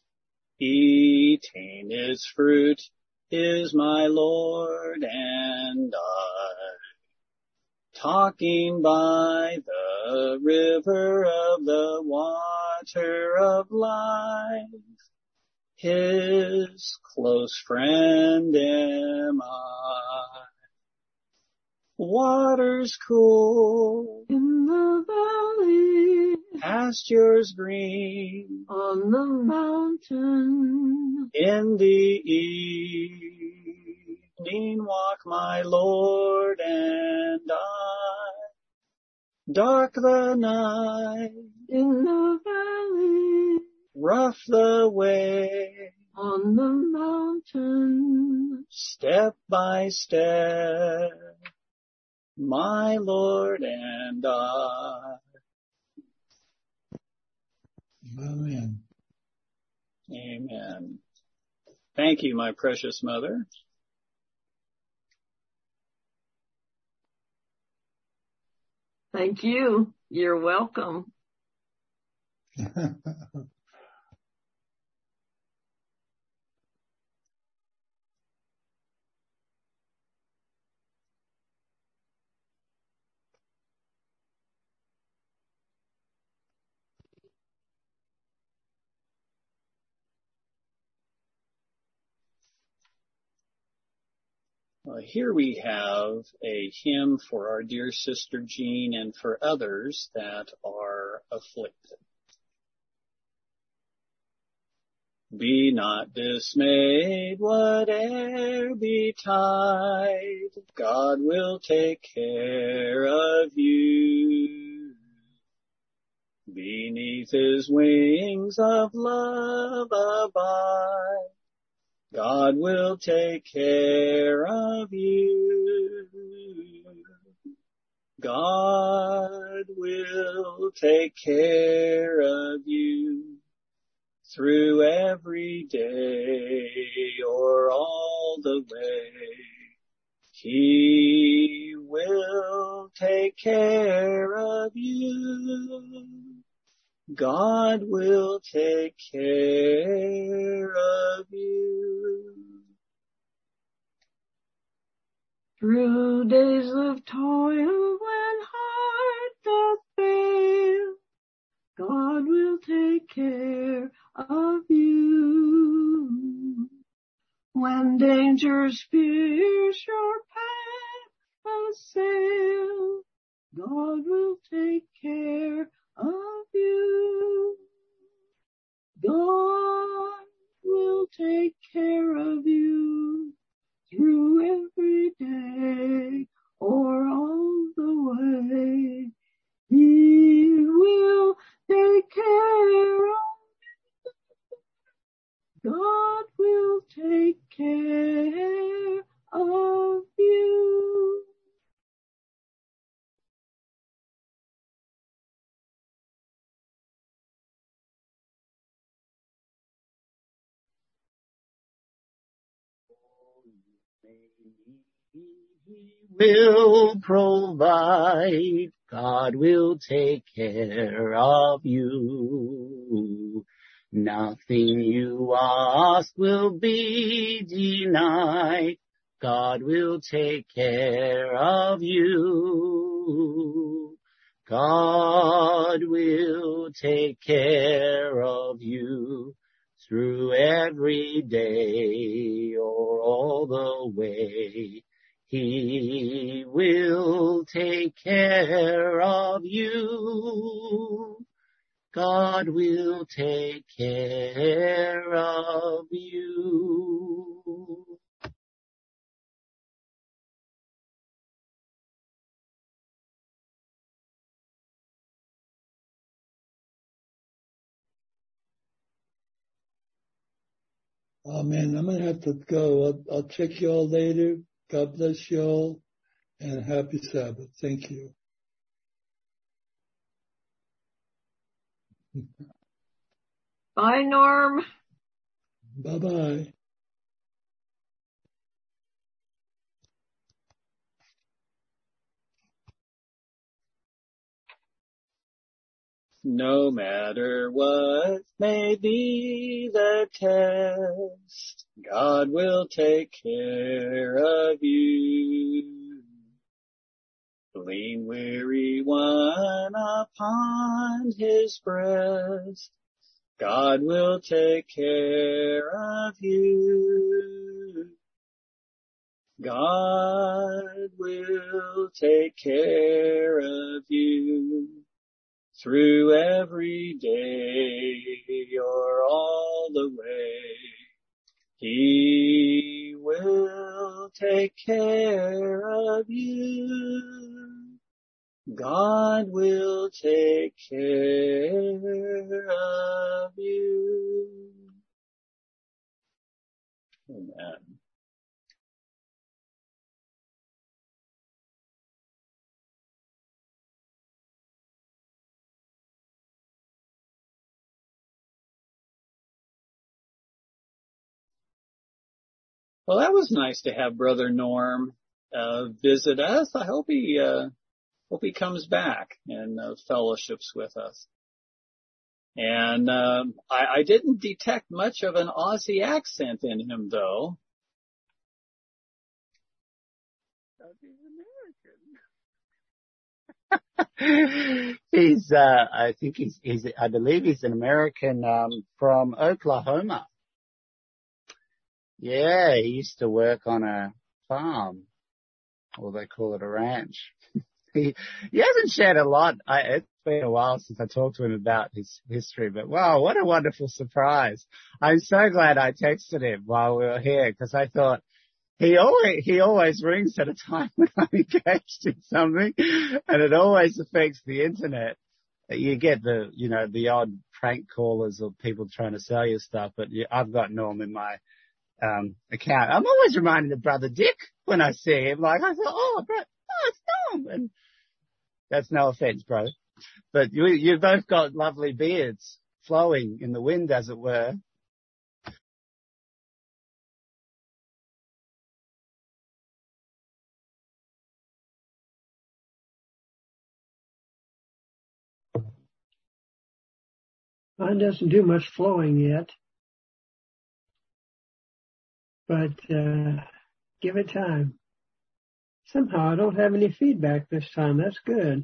Eating its fruit is my Lord and I. Talking by the river of the water of life. His close friend am I. Waters cool in the valley, pastures green on the mountain, in the evening walk my Lord and I. Dark the night, in the valley, rough the way, on the mountain, step by step, my Lord and I. Amen. Amen. Thank you, my precious mother. Thank you. You're welcome. Here we have a hymn for our dear sister Jean and for others that are afflicted. Be not dismayed, whate'er betide, God will take care of you. Beneath His wings of love abide, God will take care of you. God will take care of you through every day or all the way. He will take care of you. God will take care of you. Through days of toil when heart doth fail, God will take care of you. When dangers pierce your path assail, God will take care of you. God will take care of you through every day or all the way. He will take care of you. God will take care of you. He will provide. God will take care of you. Nothing you ask will be denied. God will take care of you. God will take care of you through every day or all the way. He will take care of you. God will take care of you. Amen. I'm going to have to go. I'll check you all later. God bless you all and happy Sabbath. Thank you. Bye, Norm. Bye-bye. No matter what may be the test, God will take care of you. Lean, weary one upon His breast, God will take care of you. God will take care of you through every day or all the way. He will take care of you. God will take care of you. Amen. Well, that was nice to have Brother Norm visit us. I hope he comes back and fellowships with us. And I didn't detect much of an Aussie accent in him, though. I believe he's an American from Oklahoma. Yeah, he used to work on a farm, or they call it a ranch. He hasn't shared a lot. It's been a while since I talked to him about his history, but wow, what a wonderful surprise. I'm so glad I texted him while we were here, because I thought he always rings at a time when I'm engaged in something, and it always affects the internet. You get the odd prank callers or people trying to sell you stuff, but I've got Norm in my account. I'm always reminded of Brother Dick when I see him. Like, I thought, it's Norm. And that's no offense, bro. But you both got lovely beards flowing in the wind, as it were. Mine doesn't do much flowing yet. But give it time. Somehow I don't have any feedback this time. That's good.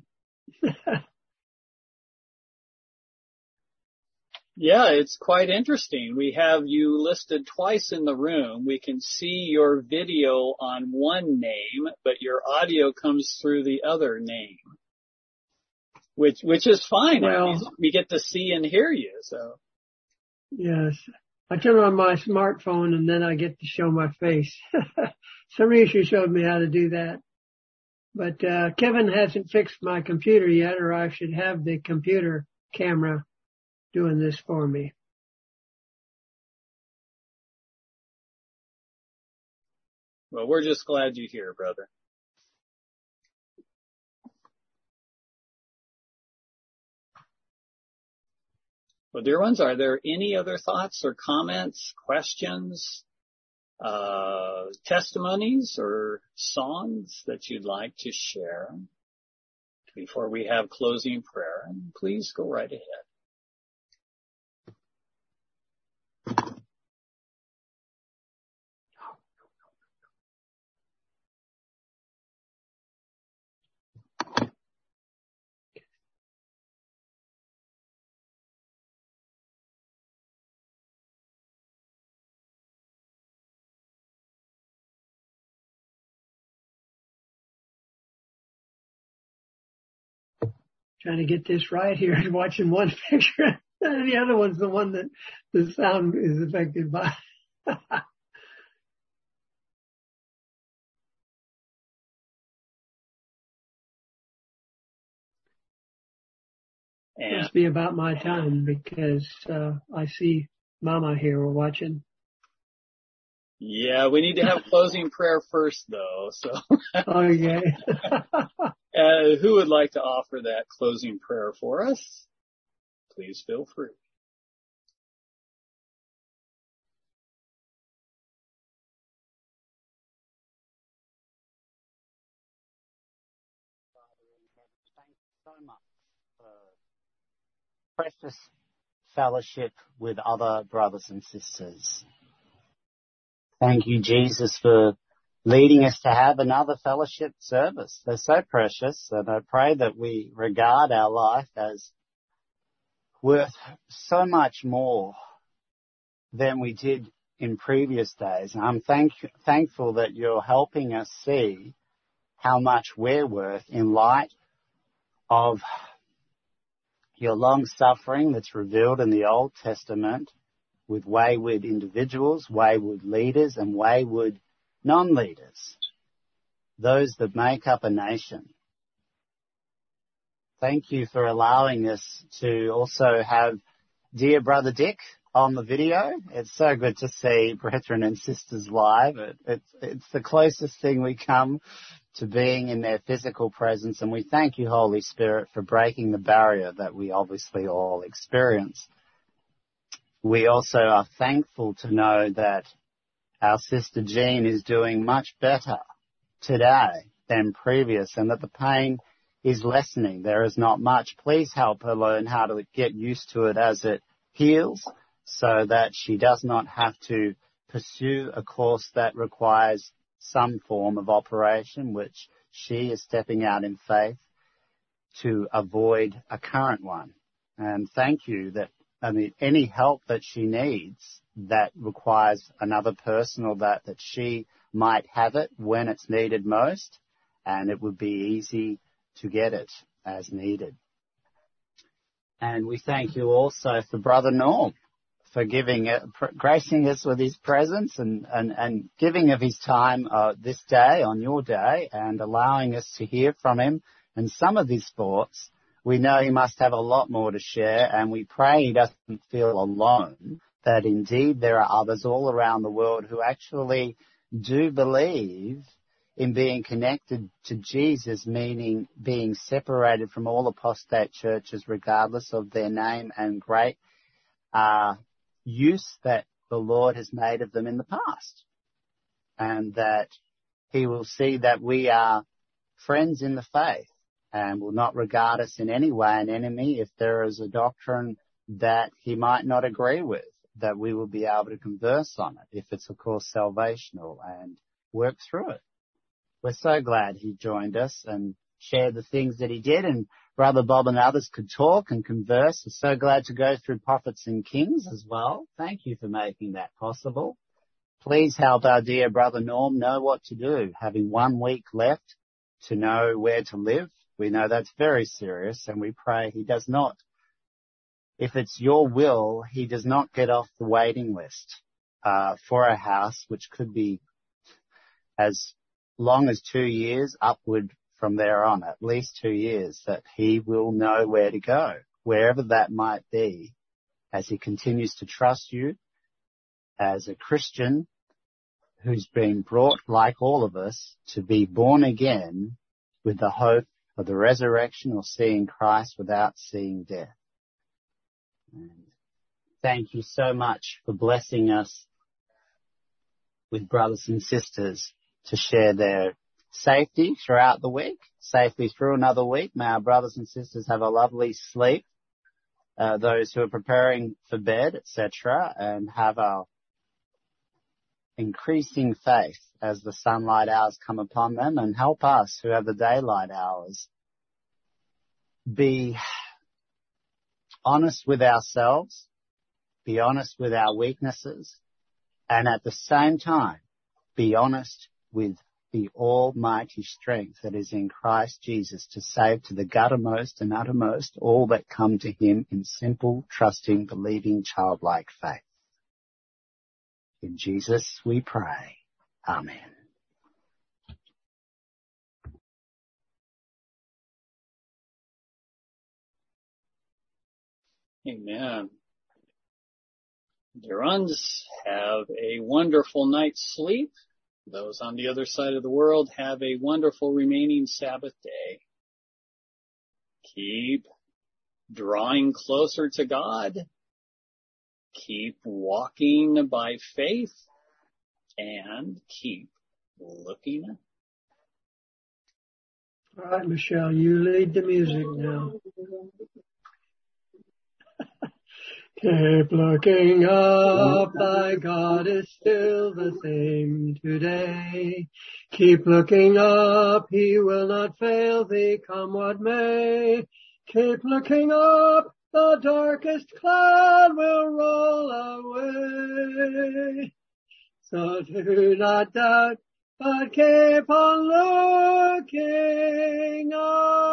Yeah, it's quite interesting. We have you listed twice in the room. We can see your video on one name, but your audio comes through the other name, which is fine. Well, we get to see and hear you. So yes, I turn on my smartphone and then I get to show my face. Sarisha showed me how to do that. But Kevin hasn't fixed my computer yet, or I should have the computer camera doing this for me. Well, we're just glad you're here, brother. Well, dear ones, are there any other thoughts or comments, questions, testimonies, or songs that you'd like to share before we have closing prayer? And please go right ahead. Trying to get this right here and watching one picture and the other one's the one that the sound is affected by. Must be about my time because I see Mama here watching. Yeah, we need to have closing prayer first, though. So, okay. Who would like to offer that closing prayer for us? Please feel free. Thank you so much for precious fellowship with other brothers and sisters. Thank you, Jesus, for leading us to have another fellowship service. They're so precious, and I pray that we regard our life as worth so much more than we did in previous days. And I'm thankful that you're helping us see how much we're worth in light of your long suffering that's revealed in the Old Testament with wayward individuals, wayward leaders, and wayward non-leaders, those that make up a nation. Thank you for allowing us to also have dear Brother Dick on the video. It's so good to see brethren and sisters live. It's the closest thing we come to being in their physical presence, and we thank you, Holy Spirit, for breaking the barrier that we obviously all experience. We also are thankful to know that our sister Jean is doing much better today than previous, and that the pain is lessening. There is not much. Please help her learn how to get used to it as it heals, so that she does not have to pursue a course that requires some form of operation, which she is stepping out in faith to avoid a current one. And thank you that, any help that she needs that requires another person, or that she might have it when it's needed most, and it would be easy to get it as needed. And we thank you also for Brother Norm, for gracing us with his presence and giving of his time this day, on your day, and allowing us to hear from him and some of his thoughts. We know he must have a lot more to share, and we pray he doesn't feel alone, that indeed there are others all around the world who actually do believe in being connected to Jesus, meaning being separated from all apostate churches regardless of their name and great use that the Lord has made of them in the past. And that he will see that we are friends in the faith and will not regard us in any way an enemy if there is a doctrine that he might not agree with, that we will be able to converse on it if it's, of course, salvational, and work through it. We're so glad he joined us and shared the things that he did, and Brother Bob and others could talk and converse. We're so glad to go through Prophets and Kings as well. Thank you for making that possible. Please help our dear Brother Norm know what to do, having 1 week left to know where to live. We know that's very serious, and we pray he does not, if it's your will, he does not get off the waiting list for a house, which could be as long as 2 years, upward from there on, at least 2 years, that he will know where to go, wherever that might be, as he continues to trust you as a Christian who's been brought, like all of us, to be born again with the hope of the resurrection, or seeing Christ without seeing death. And thank you so much for blessing us with brothers and sisters to share their safety throughout the week, safely through another week. May our brothers and sisters have a lovely sleep, those who are preparing for bed, etc., and have our increasing faith as the sunlight hours come upon them, and help us who have the daylight hours be honest with ourselves, be honest with our weaknesses, and at the same time be honest with the almighty strength that is in Christ Jesus to save to the guttermost and uttermost all that come to him in simple, trusting, believing, childlike faith. In Jesus we pray. Amen. Amen. Dear ones, have a wonderful night's sleep. Those on the other side of the world, have a wonderful remaining Sabbath day. Keep drawing closer to God. Keep walking by faith, and keep looking up. All right, Michelle, you lead the music now. Keep looking up, thy God is still the same today. Keep looking up, he will not fail thee, come what may. Keep looking up, the darkest cloud will roll away. So do not doubt, but keep on looking on.